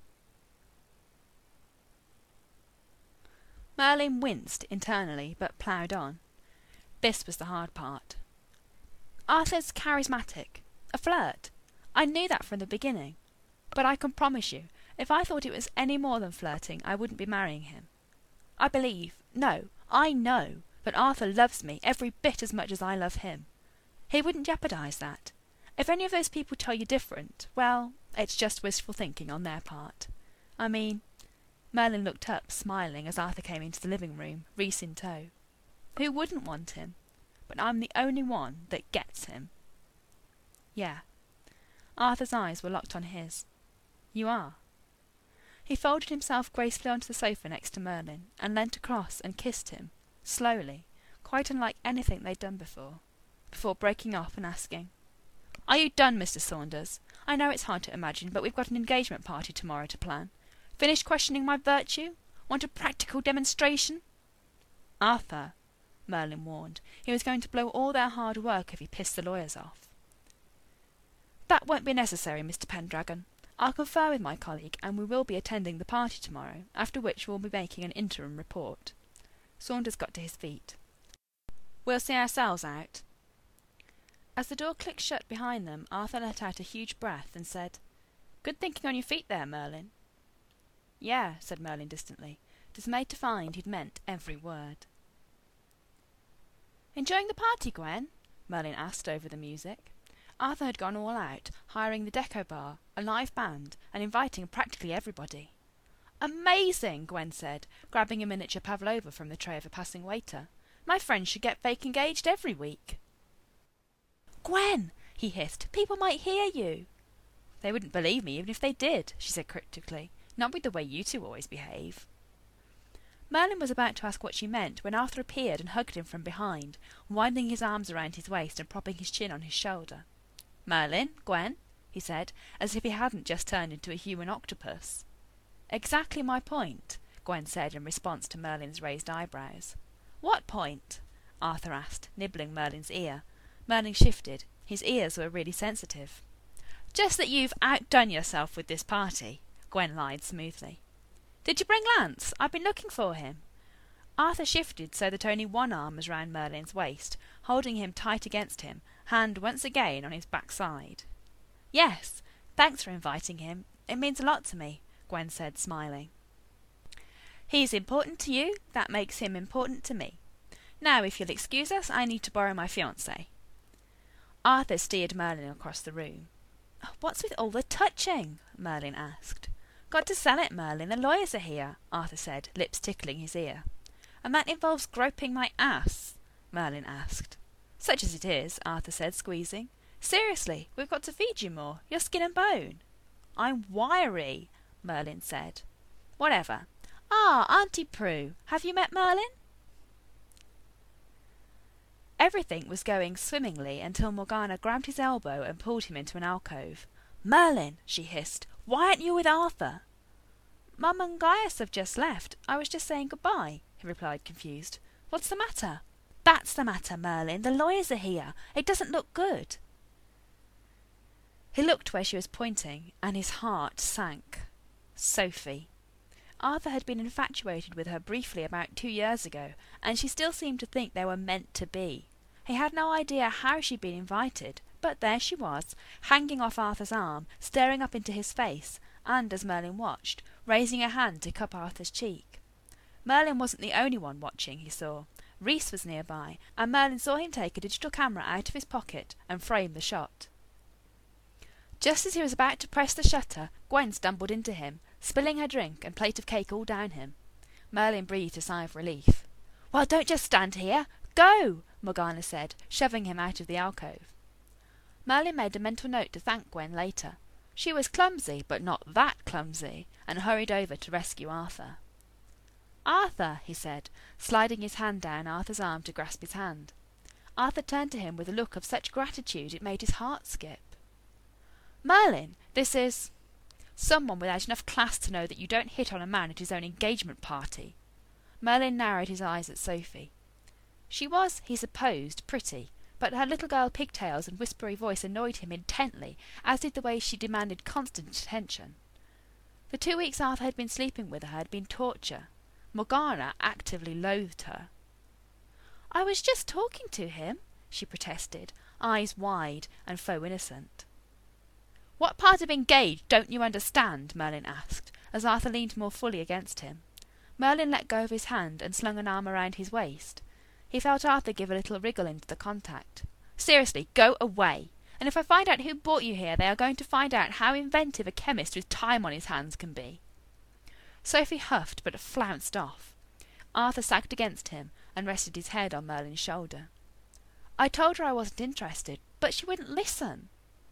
Merlin winced internally, but ploughed on. This was the hard part. Arthur's charismatic. A flirt. I knew that from the beginning. But I can promise you, if I thought it was any more than flirting, I wouldn't be marrying him. I believe, no, I know, that Arthur loves me every bit as much as I love him. He wouldn't jeopardise that. If any of those people tell you different, well, it's just wistful thinking on their part. I mean... Merlin looked up, smiling, as Arthur came into the living room, Rhys in tow. Who wouldn't want him? But I'm the only one that gets him. Yeah. Arthur's eyes were locked on his. You are. He folded himself gracefully onto the sofa next to Merlin, and leant across and kissed him, slowly, quite unlike anything they'd done before, before breaking off and asking, Are you done, Mister Saunders? I know it's hard to imagine, but we've got an engagement party tomorrow to plan. Finished questioning my virtue? Want a practical demonstration? Arthur, Merlin warned. He was going to blow all their hard work if he pissed the lawyers off. That won't be necessary, Mister Pendragon. I'll confer with my colleague, and we will be attending the party tomorrow, after which we'll be making an interim report. Saunders got to his feet. We'll see ourselves out. As the door clicked shut behind them, Arthur let out a huge breath and said, Good thinking on your feet there, Merlin. Yeah, said Merlin distantly, dismayed to find he'd meant every word. Enjoying the party, Gwen? Merlin asked over the music. Arthur had gone all out, hiring the Deco Bar, a live band, and inviting practically everybody. Amazing, Gwen said, grabbing a miniature pavlova from the tray of a passing waiter. My friends should get fake engaged every week. Gwen, he hissed, people might hear you. They wouldn't believe me even if they did, she said cryptically. Not with the way you two always behave. Merlin was about to ask what she meant when Arthur appeared and hugged him from behind, winding his arms around his waist and propping his chin on his shoulder. Merlin, Gwen, he said, as if he hadn't just turned into a human octopus. Exactly my point, Gwen said in response to Merlin's raised eyebrows. What point? Arthur asked, nibbling Merlin's ear. Merlin shifted. His ears were really sensitive. Just that you've outdone yourself with this party, Gwen lied smoothly. Did you bring Lance? I've been looking for him. Arthur shifted so that only one arm was round Merlin's waist, holding him tight against him, hand once again on his backside. Yes, thanks for inviting him. It means a lot to me, Gwen said, smiling. He's important to you, that makes him important to me. Now, if you'll excuse us, I need to borrow my fiancé. Arthur steered Merlin across the room. What's with all the touching? Merlin asked. Got to sell it, Merlin. The lawyers are here, Arthur said, lips tickling his ear. And that involves groping my ass? Merlin asked. Such as it is, Arthur said, squeezing. Seriously, we've got to feed you more. You're skin and bone. I'm wiry, Merlin said. Whatever. Ah, Auntie Prue, have you met Merlin? Everything was going swimmingly until Morgana grabbed his elbow and pulled him into an alcove. Merlin, she hissed, why aren't you with Arthur? Mum and Gaius have just left. I was just saying goodbye, he replied, confused. What's the matter? That's the matter, Merlin. The lawyers are here. It doesn't look good. He looked where she was pointing, and his heart sank. Sophie. Arthur had been infatuated with her briefly about two years ago, and she still seemed to think they were meant to be. He had no idea how she'd been invited, but there she was, hanging off Arthur's arm, staring up into his face, and, as Merlin watched, raising a hand to cup Arthur's cheek. Merlin wasn't the only one watching, he saw. Rhys was nearby, and Merlin saw him take a digital camera out of his pocket and frame the shot. Just as he was about to press the shutter, Gwen stumbled into him, spilling her drink and plate of cake all down him. Merlin breathed a sigh of relief. Well, don't just stand here. Go, Morgana said, shoving him out of the alcove. Merlin made a mental note to thank Gwen later. She was clumsy, but not that clumsy, and hurried over to rescue Arthur. Arthur, he said, sliding his hand down Arthur's arm to grasp his hand. Arthur turned to him with a look of such gratitude it made his heart skip. Merlin, this is... someone without enough class to know that you don't hit on a man at his own engagement party. Merlin narrowed his eyes at Sophie. She was, he supposed, pretty, but her little girl pigtails and whispery voice annoyed him intently, as did the way she demanded constant attention. The two weeks Arthur had been sleeping with her had been torture. Morgana actively loathed her. "I was just talking to him," she protested, eyes wide and faux innocent. "What part of engaged don't you understand?" Merlin asked, as Arthur leaned more fully against him. Merlin let go of his hand and slung an arm around his waist. He felt Arthur give a little wriggle into the contact. "Seriously, go away. And if I find out who brought you here, they are going to find out how inventive a chemist with time on his hands can be." Sophie huffed but flounced off. Arthur sagged against him and rested his head on Merlin's shoulder. "I told her I wasn't interested, but she wouldn't listen."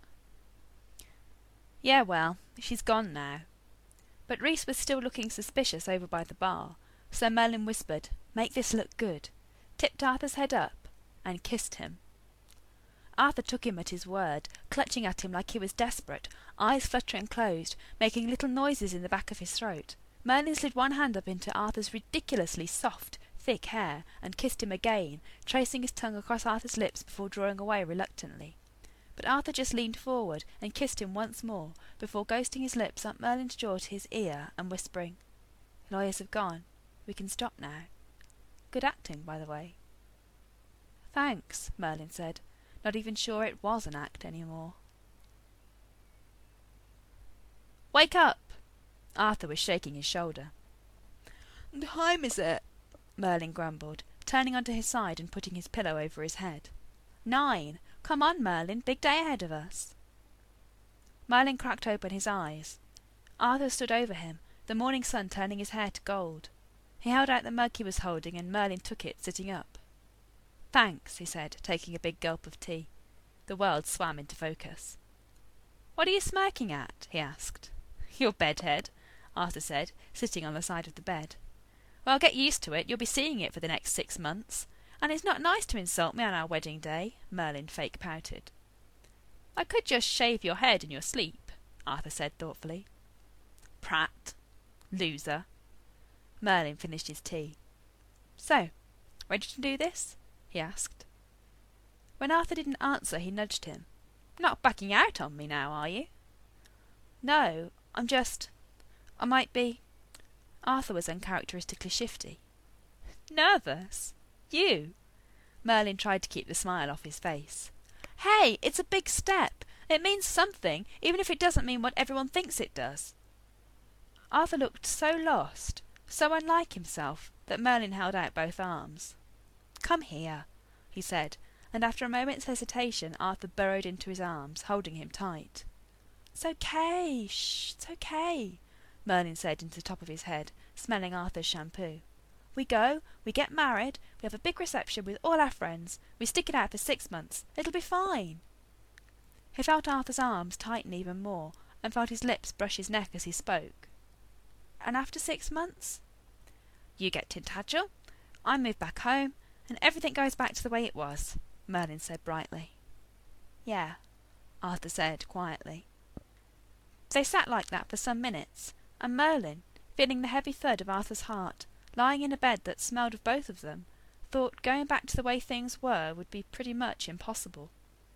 "Yeah, well, she's gone now." But Rhys was still looking suspicious over by the bar, so Merlin whispered, "Make this look good," tipped Arthur's head up, and kissed him. Arthur took him at his word, clutching at him like he was desperate, eyes fluttering closed, making little noises in the back of his throat. Merlin slid one hand up into Arthur's ridiculously soft, thick hair, and kissed him again, tracing his tongue across Arthur's lips before drawing away reluctantly. But Arthur just leaned forward and kissed him once more, before ghosting his lips up Merlin's jaw to his ear and whispering, "Lawyers have gone. We can stop now. Good acting, by the way." "Thanks," Merlin said, not even sure it was an act any more. "Wake up!" Arthur was shaking his shoulder. "What time is it?" Merlin grumbled, turning onto his side and putting his pillow over his head. "Nine. Come on, Merlin, big day ahead of us." Merlin cracked open his eyes. Arthur stood over him, the morning sun turning his hair to gold. He held out the mug he was holding, and Merlin took it, sitting up. "Thanks," he said, taking a big gulp of tea. The world swam into focus. "What are you smirking at?" he asked. "Your bedhead," Arthur said, sitting on the side of the bed. "Well, get used to it. You'll be seeing it for the next six months. And it's not nice to insult me on our wedding day," Merlin fake pouted. "I could just shave your head in your sleep," Arthur said thoughtfully. "Prat. Loser." Merlin finished his tea. "So, ready to do this?" he asked. When Arthur didn't answer, he nudged him. "Not backing out on me now, are you?" "No, I'm just... I might be..." Arthur was uncharacteristically shifty. "Nervous? You?" Merlin tried to keep the smile off his face. "Hey, it's a big step. It means something, even if it doesn't mean what everyone thinks it does." Arthur looked so lost, so unlike himself, that Merlin held out both arms. "Come here," he said, and after a moment's hesitation Arthur burrowed into his arms, holding him tight. "It's okay, shh, it's okay," Merlin said into the top of his head, smelling Arthur's shampoo. "We go, we get married, we have a big reception with all our friends, we stick it out for six months. It'll be fine." He felt Arthur's arms tighten even more, and felt his lips brush his neck as he spoke. "And after six months?" "You get Tintagel, I move back home, and everything goes back to the way it was," Merlin said brightly. "Yeah," Arthur said quietly. They sat like that for some minutes, and Merlin, feeling the heavy thud of Arthur's heart, lying in a bed that smelled of both of them, thought going back to the way things were would be pretty much impossible.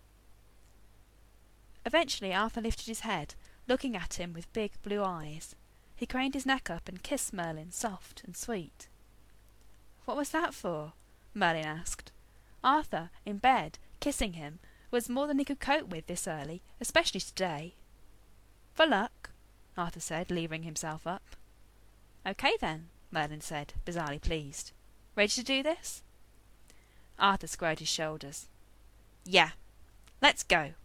Eventually Arthur lifted his head, looking at him with big blue eyes. He craned his neck up and kissed Merlin, soft and sweet. "What was that for?" Merlin asked. Arthur, in bed, kissing him, was more than he could cope with this early, especially today. "For luck," Arthur said, levering himself up. "Okay then," Merlin said, bizarrely pleased. "Ready to do this?" Arthur squared his shoulders. "Yeah, let's go."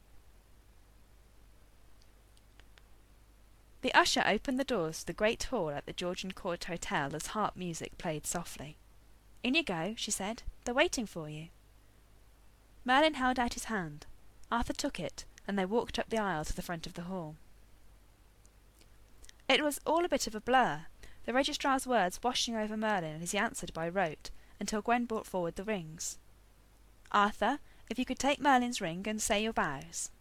The usher opened the doors to the great hall at the Georgian Court Hotel as harp music played softly. "In you go," she said. "They're waiting for you." Merlin held out his hand. Arthur took it, and they walked up the aisle to the front of the hall. It was all a bit of a blur, the registrar's words washing over Merlin as he answered by rote, until Gwen brought forward the rings. "Arthur, if you could take Merlin's ring and say your vows."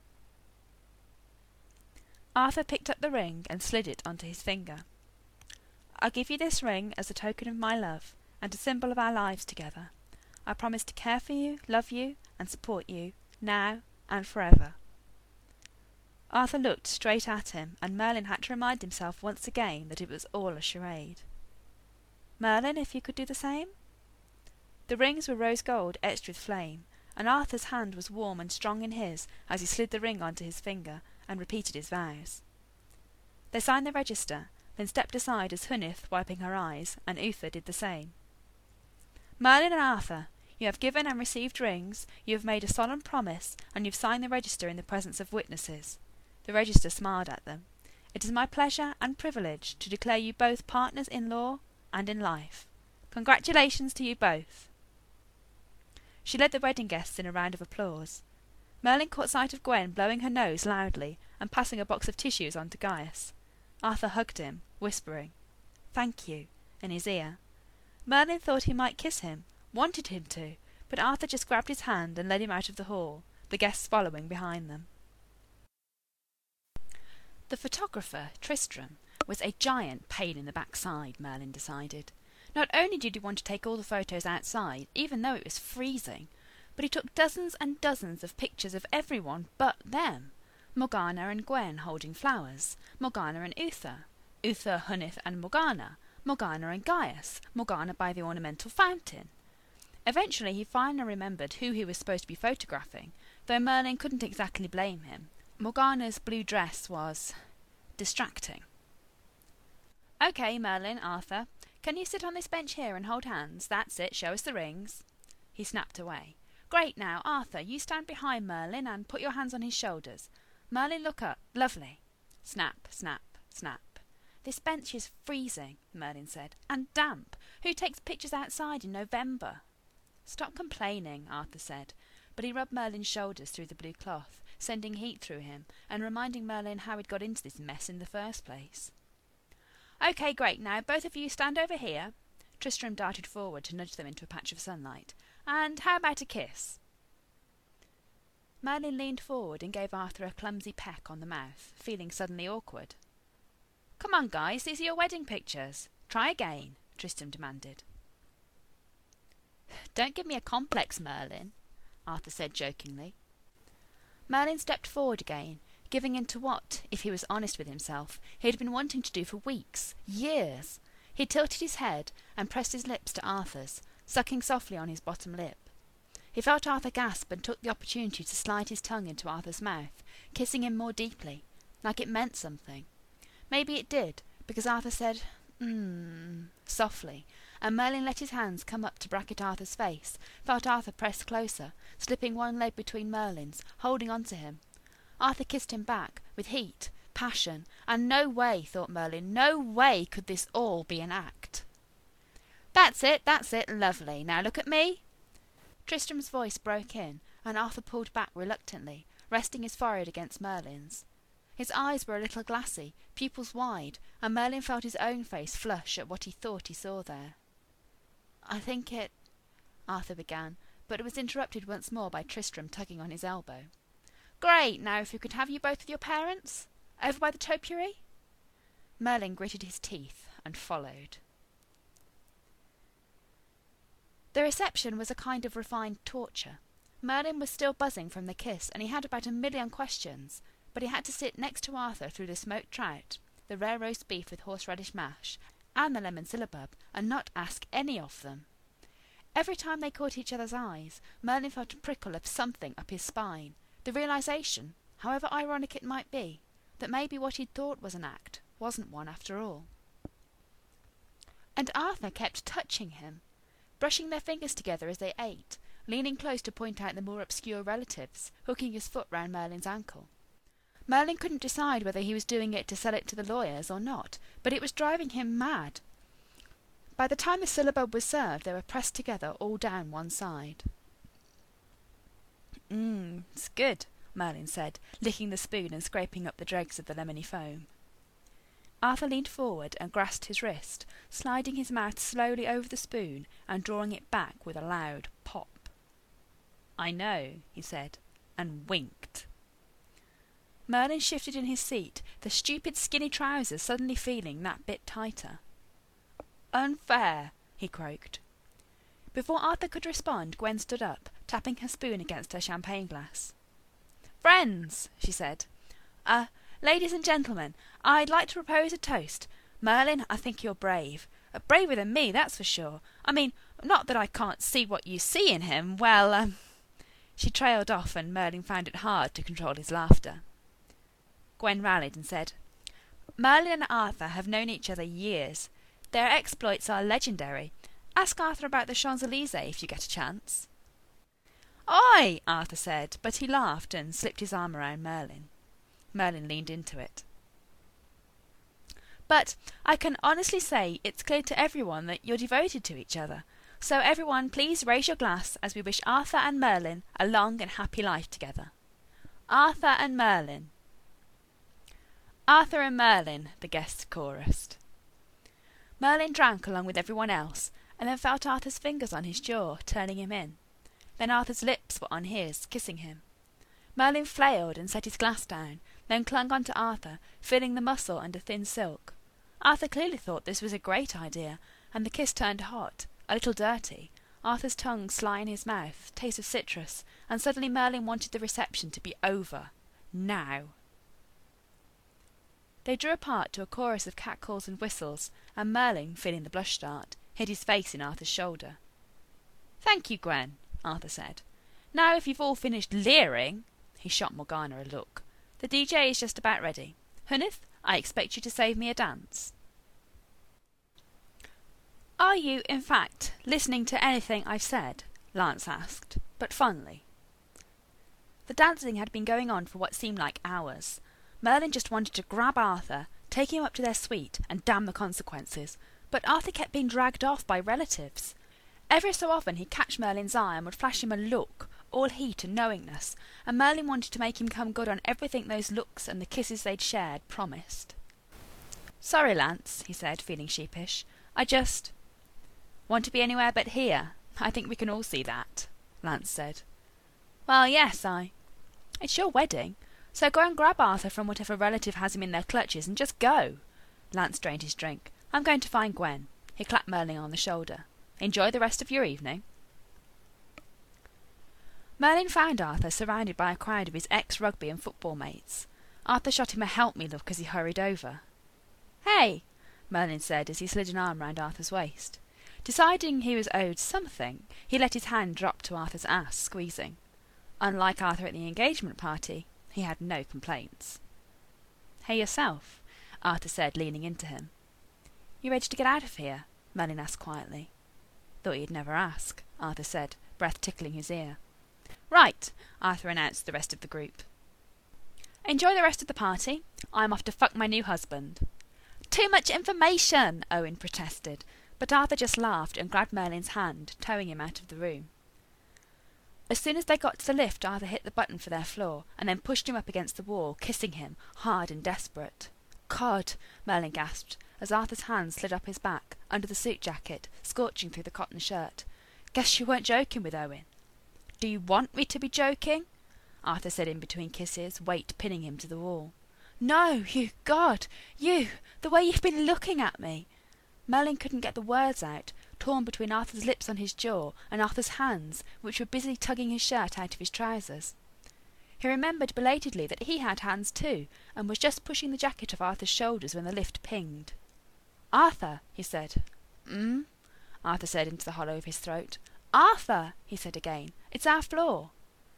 Arthur picked up the ring and slid it onto his finger. "I give you this ring as a token of my love, and a symbol of our lives together. I promise to care for you, love you, and support you, now and forever." Arthur looked straight at him, and Merlin had to remind himself once again that it was all a charade. "Merlin, if you could do the same?" The rings were rose gold etched with flame, and Arthur's hand was warm and strong in his as he slid the ring onto his finger and repeated his vows. They signed the register, then stepped aside as Huneth, wiping her eyes, and Uther did the same. "Merlin and Arthur, you have given and received rings, you have made a solemn promise, and you have signed the register in the presence of witnesses." The register smiled at them. "It is my pleasure and privilege to declare you both partners in law and in life. Congratulations to you both." She led the wedding guests in a round of applause. Merlin caught sight of Gwen blowing her nose loudly and passing a box of tissues on to Gaius. Arthur hugged him, whispering, "Thank you," in his ear. Merlin thought he might kiss him, wanted him to, but Arthur just grabbed his hand and led him out of the hall, the guests following behind them. The photographer, Tristram, was a giant pain in the backside, Merlin decided. Not only did he want to take all the photos outside, even though it was freezing, but he took dozens and dozens of pictures of everyone but them. Morgana and Gwen holding flowers, Morgana and Uther, Uther, Huneth and Morgana, Morgana and Gaius, Morgana by the ornamental fountain. Eventually he finally remembered who he was supposed to be photographing, though Merlin couldn't exactly blame him. Morgana's blue dress was distracting. "Okay, Merlin, Arthur, can you sit on this bench here and hold hands? That's it, show us the rings." He snapped away. "Great, now, Arthur, you stand behind Merlin and put your hands on his shoulders. Merlin, look up. Lovely." Snap, snap, snap. "This bench is freezing," Merlin said, "and damp. Who takes pictures outside in November?" "Stop complaining," Arthur said, but he rubbed Merlin's shoulders through the blue cloth, sending heat through him and reminding Merlin how he'd got into this mess in the first place. "Okay, great, now both of you stand over here." Tristram darted forward to nudge them into a patch of sunlight. "And how about a kiss?" Merlin leaned forward and gave Arthur a clumsy peck on the mouth, feeling suddenly awkward. "Come on, guys, these are your wedding pictures. Try again," Tristram demanded. "Don't give me a complex, Merlin," Arthur said jokingly. Merlin stepped forward again, giving in to what, if he was honest with himself, he had been wanting to do for weeks, years. He tilted his head and pressed his lips to Arthur's, sucking softly on his bottom lip. He felt Arthur gasp and took the opportunity to slide his tongue into Arthur's mouth, kissing him more deeply, like it meant something. Maybe it did, because Arthur said, "Mmm," softly, and Merlin let his hands come up to bracket Arthur's face, felt Arthur press closer, slipping one leg between Merlin's, holding on to him. Arthur kissed him back, with heat, passion, and no way, thought Merlin, no way could this all be an act. "That's it, that's it, lovely. Now look at me." Tristram's voice broke in, and Arthur pulled back reluctantly, resting his forehead against Merlin's. His eyes were a little glassy, pupils wide, and Merlin felt his own face flush at what he thought he saw there. "I think it—" Arthur began, but was interrupted once more by Tristram tugging on his elbow. "Great, now if we could have you both with your parents? Over by the topiary?" Merlin gritted his teeth and followed. The reception was a kind of refined torture. Merlin was still buzzing from the kiss, and he had about a million questions, but he had to sit next to Arthur through the smoked trout, the rare roast beef with horseradish mash, and the lemon syllabub, and not ask any of them. Every time they caught each other's eyes, Merlin felt a prickle of something up his spine, the realization, however ironic it might be, that maybe what he'd thought was an act wasn't one after all. And Arthur kept touching him, brushing their fingers together as they ate, leaning close to point out the more obscure relatives, hooking his foot round Merlin's ankle. Merlin couldn't decide whether he was doing it to sell it to the lawyers or not, but it was driving him mad. By the time the syllabub was served, they were pressed together all down one side. "Mmm, it's good," Merlin said, licking the spoon and scraping up the dregs of the lemony foam. Arthur leaned forward and grasped his wrist, sliding his mouth slowly over the spoon and drawing it back with a loud pop. "I know," he said, and winked. Merlin shifted in his seat, the stupid skinny trousers suddenly feeling that bit tighter. "Unfair," he croaked. Before Arthur could respond, Gwen stood up, tapping her spoon against her champagne glass. "Friends," she said, uh, ladies and gentlemen, I'd like to propose a toast. Merlin, I think you're brave. Uh, braver than me, that's for sure. I mean, not that I can't see what you see in him. Well, um... She trailed off, and Merlin found it hard to control his laughter. Gwen rallied and said, "Merlin and Arthur have known each other years. Their exploits are legendary. Ask Arthur about the Champs-Élysées if you get a chance." "Aye," Arthur said, but he laughed and slipped his arm around Merlin. Merlin leaned into it. "But I can honestly say it's clear to everyone that you're devoted to each other. So everyone please raise your glass as we wish Arthur and Merlin a long and happy life together. Arthur and Merlin." "Arthur and Merlin," the guests chorused. Merlin drank along with everyone else, and then felt Arthur's fingers on his jaw, turning him in. Then Arthur's lips were on his, kissing him. Merlin flailed and set his glass down, then clung on to Arthur, feeling the muscle under thin silk. Arthur clearly thought this was a great idea, and the kiss turned hot, a little dirty, Arthur's tongue sly in his mouth, taste of citrus, and suddenly Merlin wanted the reception to be over. Now. They drew apart to a chorus of catcalls and whistles, and Merlin, feeling the blush start, hid his face in Arthur's shoulder. "Thank you, Gwen," Arthur said. "Now if you've all finished leering," he shot Morgana a look, "the D J is just about ready. Hunnith, I expect you to save me a dance." "Are you, in fact, listening to anything I've said?" Lance asked, but fondly. The dancing had been going on for what seemed like hours. Merlin just wanted to grab Arthur, take him up to their suite, and damn the consequences, but Arthur kept being dragged off by relatives. Every so often he'd catch Merlin's eye and would flash him a look, all heat and knowingness, and Merlin wanted to make him come good on everything those looks and the kisses they'd shared promised. "Sorry, Lance," he said, feeling sheepish. "I just—" "Want to be anywhere but here? I think we can all see that," Lance said. "Well, yes, I—" "It's your wedding, so go and grab Arthur from whatever relative has him in their clutches and just go." Lance drained his drink. "I'm going to find Gwen." He clapped Merlin on the shoulder. "Enjoy the rest of your evening." Merlin found Arthur surrounded by a crowd of his ex-rugby and football mates. Arthur shot him a help-me look as he hurried over. "Hey," Merlin said as he slid an arm round Arthur's waist. Deciding he was owed something, he let his hand drop to Arthur's ass, squeezing. Unlike Arthur at the engagement party, he had no complaints. "Hey yourself," Arthur said, leaning into him. "You ready to get out of here?" Merlin asked quietly. "Thought you'd never ask," Arthur said, breath tickling his ear. "Right," Arthur announced the rest of the group. "Enjoy the rest of the party. I'm off to fuck my new husband." "Too much information," Owen protested, but Arthur just laughed and grabbed Merlin's hand, towing him out of the room. As soon as they got to the lift, Arthur hit the button for their floor, and then pushed him up against the wall, kissing him, hard and desperate. "God," Merlin gasped, as Arthur's hand slid up his back, under the suit jacket, scorching through the cotton shirt. "Guess you weren't joking with Owen." "Do you want me to be joking?" Arthur said in between kisses, weight pinning him to the wall. "No, you, God, you, the way you've been looking at me." Merlin couldn't get the words out, torn between Arthur's lips on his jaw and Arthur's hands, which were busy tugging his shirt out of his trousers. He remembered belatedly that he had hands too, and was just pushing the jacket off Arthur's shoulders when the lift pinged. "Arthur," he said. "Mm?" Arthur said into the hollow of his throat. "Arthur," he said again. "It's our floor."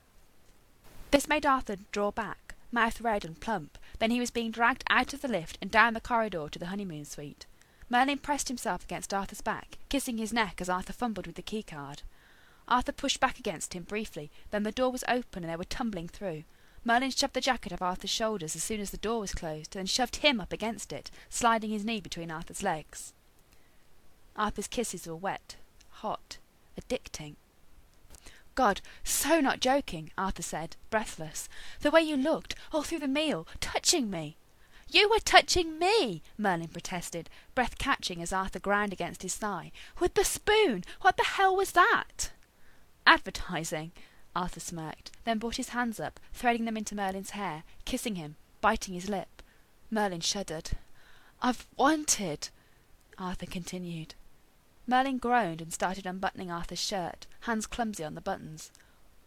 This made Arthur draw back, mouth red and plump. Then he was being dragged out of the lift and down the corridor to the honeymoon suite. Merlin pressed himself against Arthur's back, kissing his neck as Arthur fumbled with the keycard. Arthur pushed back against him briefly, then the door was open and they were tumbling through. Merlin shoved the jacket off Arthur's shoulders as soon as the door was closed, then shoved him up against it, sliding his knee between Arthur's legs. Arthur's kisses were wet, hot, addicting. "God, so not joking," Arthur said, breathless. "The way you looked, all through the meal, touching me." "You were touching me," Merlin protested, breath catching as Arthur ground against his thigh. "With the spoon! What the hell was that?" "Advertising," Arthur smirked, then brought his hands up, threading them into Merlin's hair, kissing him, biting his lip. Merlin shuddered. "I've wanted," Arthur continued. Merlin groaned and started unbuttoning Arthur's shirt, hands clumsy on the buttons.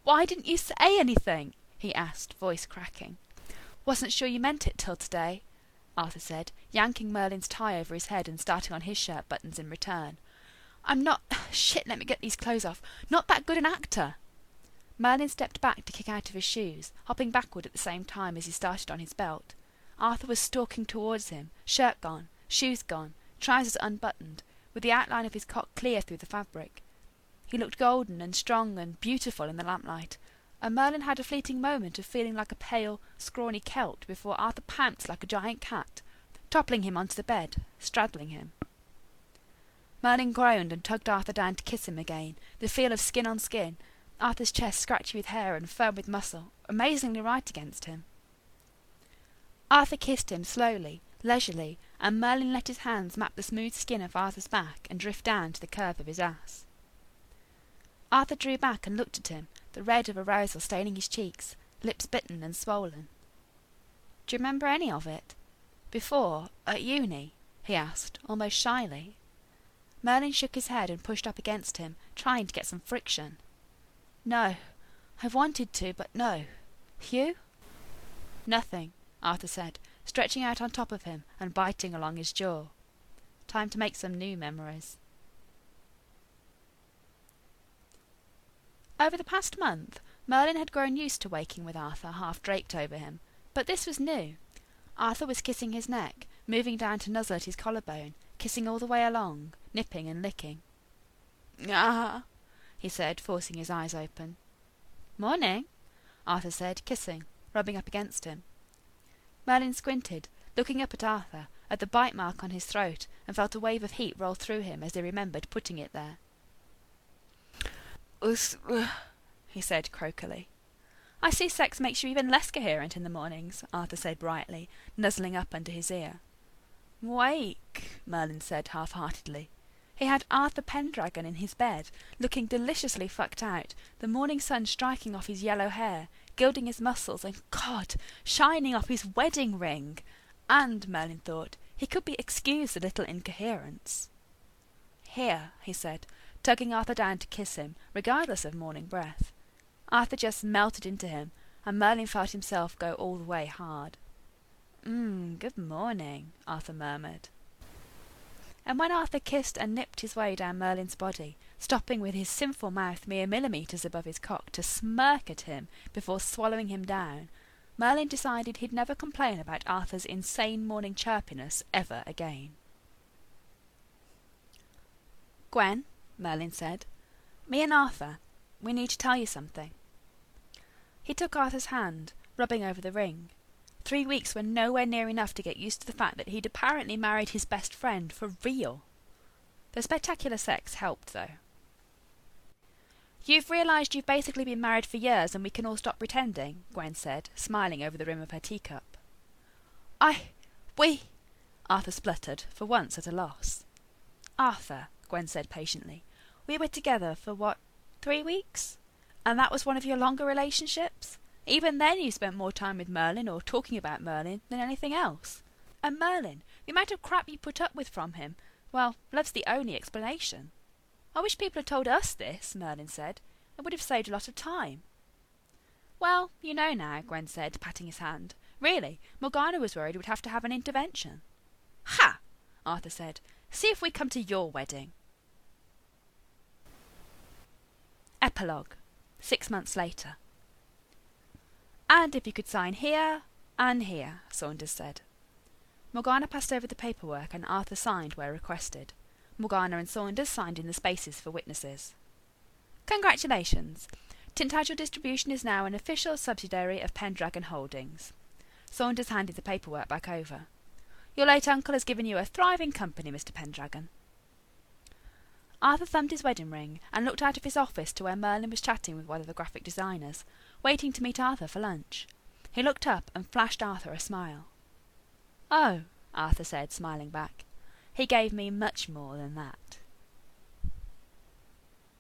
Why didn't you say anything?" he asked, voice cracking. "Wasn't sure you meant it till today," Arthur said, yanking Merlin's tie over his head and starting on his shirt buttons in return. "I'm not shit, let me get these clothes off not that good an actor." Merlin stepped back to kick out of his shoes, hopping backward at the same time as he started on his belt. Arthur was stalking towards him, shirt gone, shoes gone, trousers unbuttoned, with the outline of his cock clear through the fabric. He looked golden and strong and beautiful in the lamplight, and Merlin had a fleeting moment of feeling like a pale, scrawny Celt before Arthur pounced like a giant cat, toppling him onto the bed, straddling him. Merlin groaned and tugged Arthur down to kiss him again, the feel of skin on skin, Arthur's chest scratchy with hair and firm with muscle, amazingly right against him. Arthur kissed him slowly, leisurely, and Merlin let his hands map the smooth skin of Arthur's back and drift down to the curve of his ass. Arthur drew back and looked at him, the red of arousal staining his cheeks, lips bitten and swollen. "Do you remember any of it? Before, at uni?" he asked, almost shyly. Merlin shook his head and pushed up against him, trying to get some friction. "No. I've wanted to, but no. You?" "Nothing," Arthur said, stretching out on top of him and biting along his jaw. "Time to make some new memories." Over the past month, Merlin had grown used to waking with Arthur half draped over him, but this was new. Arthur was kissing his neck, moving down to nuzzle at his collarbone, kissing all the way along, nipping and licking. "Ah," he said, forcing his eyes open. "Morning," Arthur said, kissing, rubbing up against him. Merlin squinted, looking up at Arthur, at the bite mark on his throat, and felt a wave of heat roll through him as he remembered putting it there. "Us," he said croakily. "I see sex makes you even less coherent in the mornings," Arthur said brightly, nuzzling up under his ear. "Wake," Merlin said half-heartedly. He had Arthur Pendragon in his bed, looking deliciously fucked out, the morning sun striking off his yellow hair, gilding his muscles, and, God, shining off his wedding ring. And, Merlin thought, he could be excused a little incoherence. "Here," he said, tugging Arthur down to kiss him, regardless of morning breath. Arthur just melted into him, and Merlin felt himself go all the way hard. "Mmm, good morning," Arthur murmured. And when Arthur kissed and nipped his way down Merlin's body, stopping with his sinful mouth mere millimetres above his cock to smirk at him before swallowing him down, Merlin decided he'd never complain about Arthur's insane morning chirpiness ever again. "Gwen," Merlin said, "me and Arthur, we need to tell you something." He took Arthur's hand, rubbing over the ring. Three weeks were nowhere near enough to get used to the fact that he'd apparently married his best friend for real. The spectacular sex helped, though. "You've realised you've basically been married for years and we can all stop pretending," Gwen said, smiling over the rim of her teacup. I... we... Arthur spluttered, for once at a loss. "Arthur," Gwen said patiently, "we were together for, what, three weeks? And that was one of your longer relationships? Even then you spent more time with Merlin or talking about Merlin than anything else. And Merlin, the amount of crap you put up with from him, well, love's the only explanation." "I wish people had told us this," Merlin said. "It would have saved a lot of time." "Well, you know now," Gwen said, patting his hand. "Really, Morgana was worried we'd have to have an intervention." "Ha!" Arthur said. "See if we come to your wedding." Epilogue. Six months later. "And if you could sign here and here," Saunders said. Morgana passed over the paperwork and Arthur signed where requested. Morgana and Saunders signed in the spaces for witnesses. "Congratulations! Tintagel Distribution is now an official subsidiary of Pendragon Holdings." Saunders handed the paperwork back over. "Your late uncle has given you a thriving company, Mister Pendragon." Arthur thumbed his wedding ring and looked out of his office to where Merlin was chatting with one of the graphic designers, waiting to meet Arthur for lunch. He looked up and flashed Arthur a smile. "Oh," Arthur said, smiling back. "He gave me much more than that."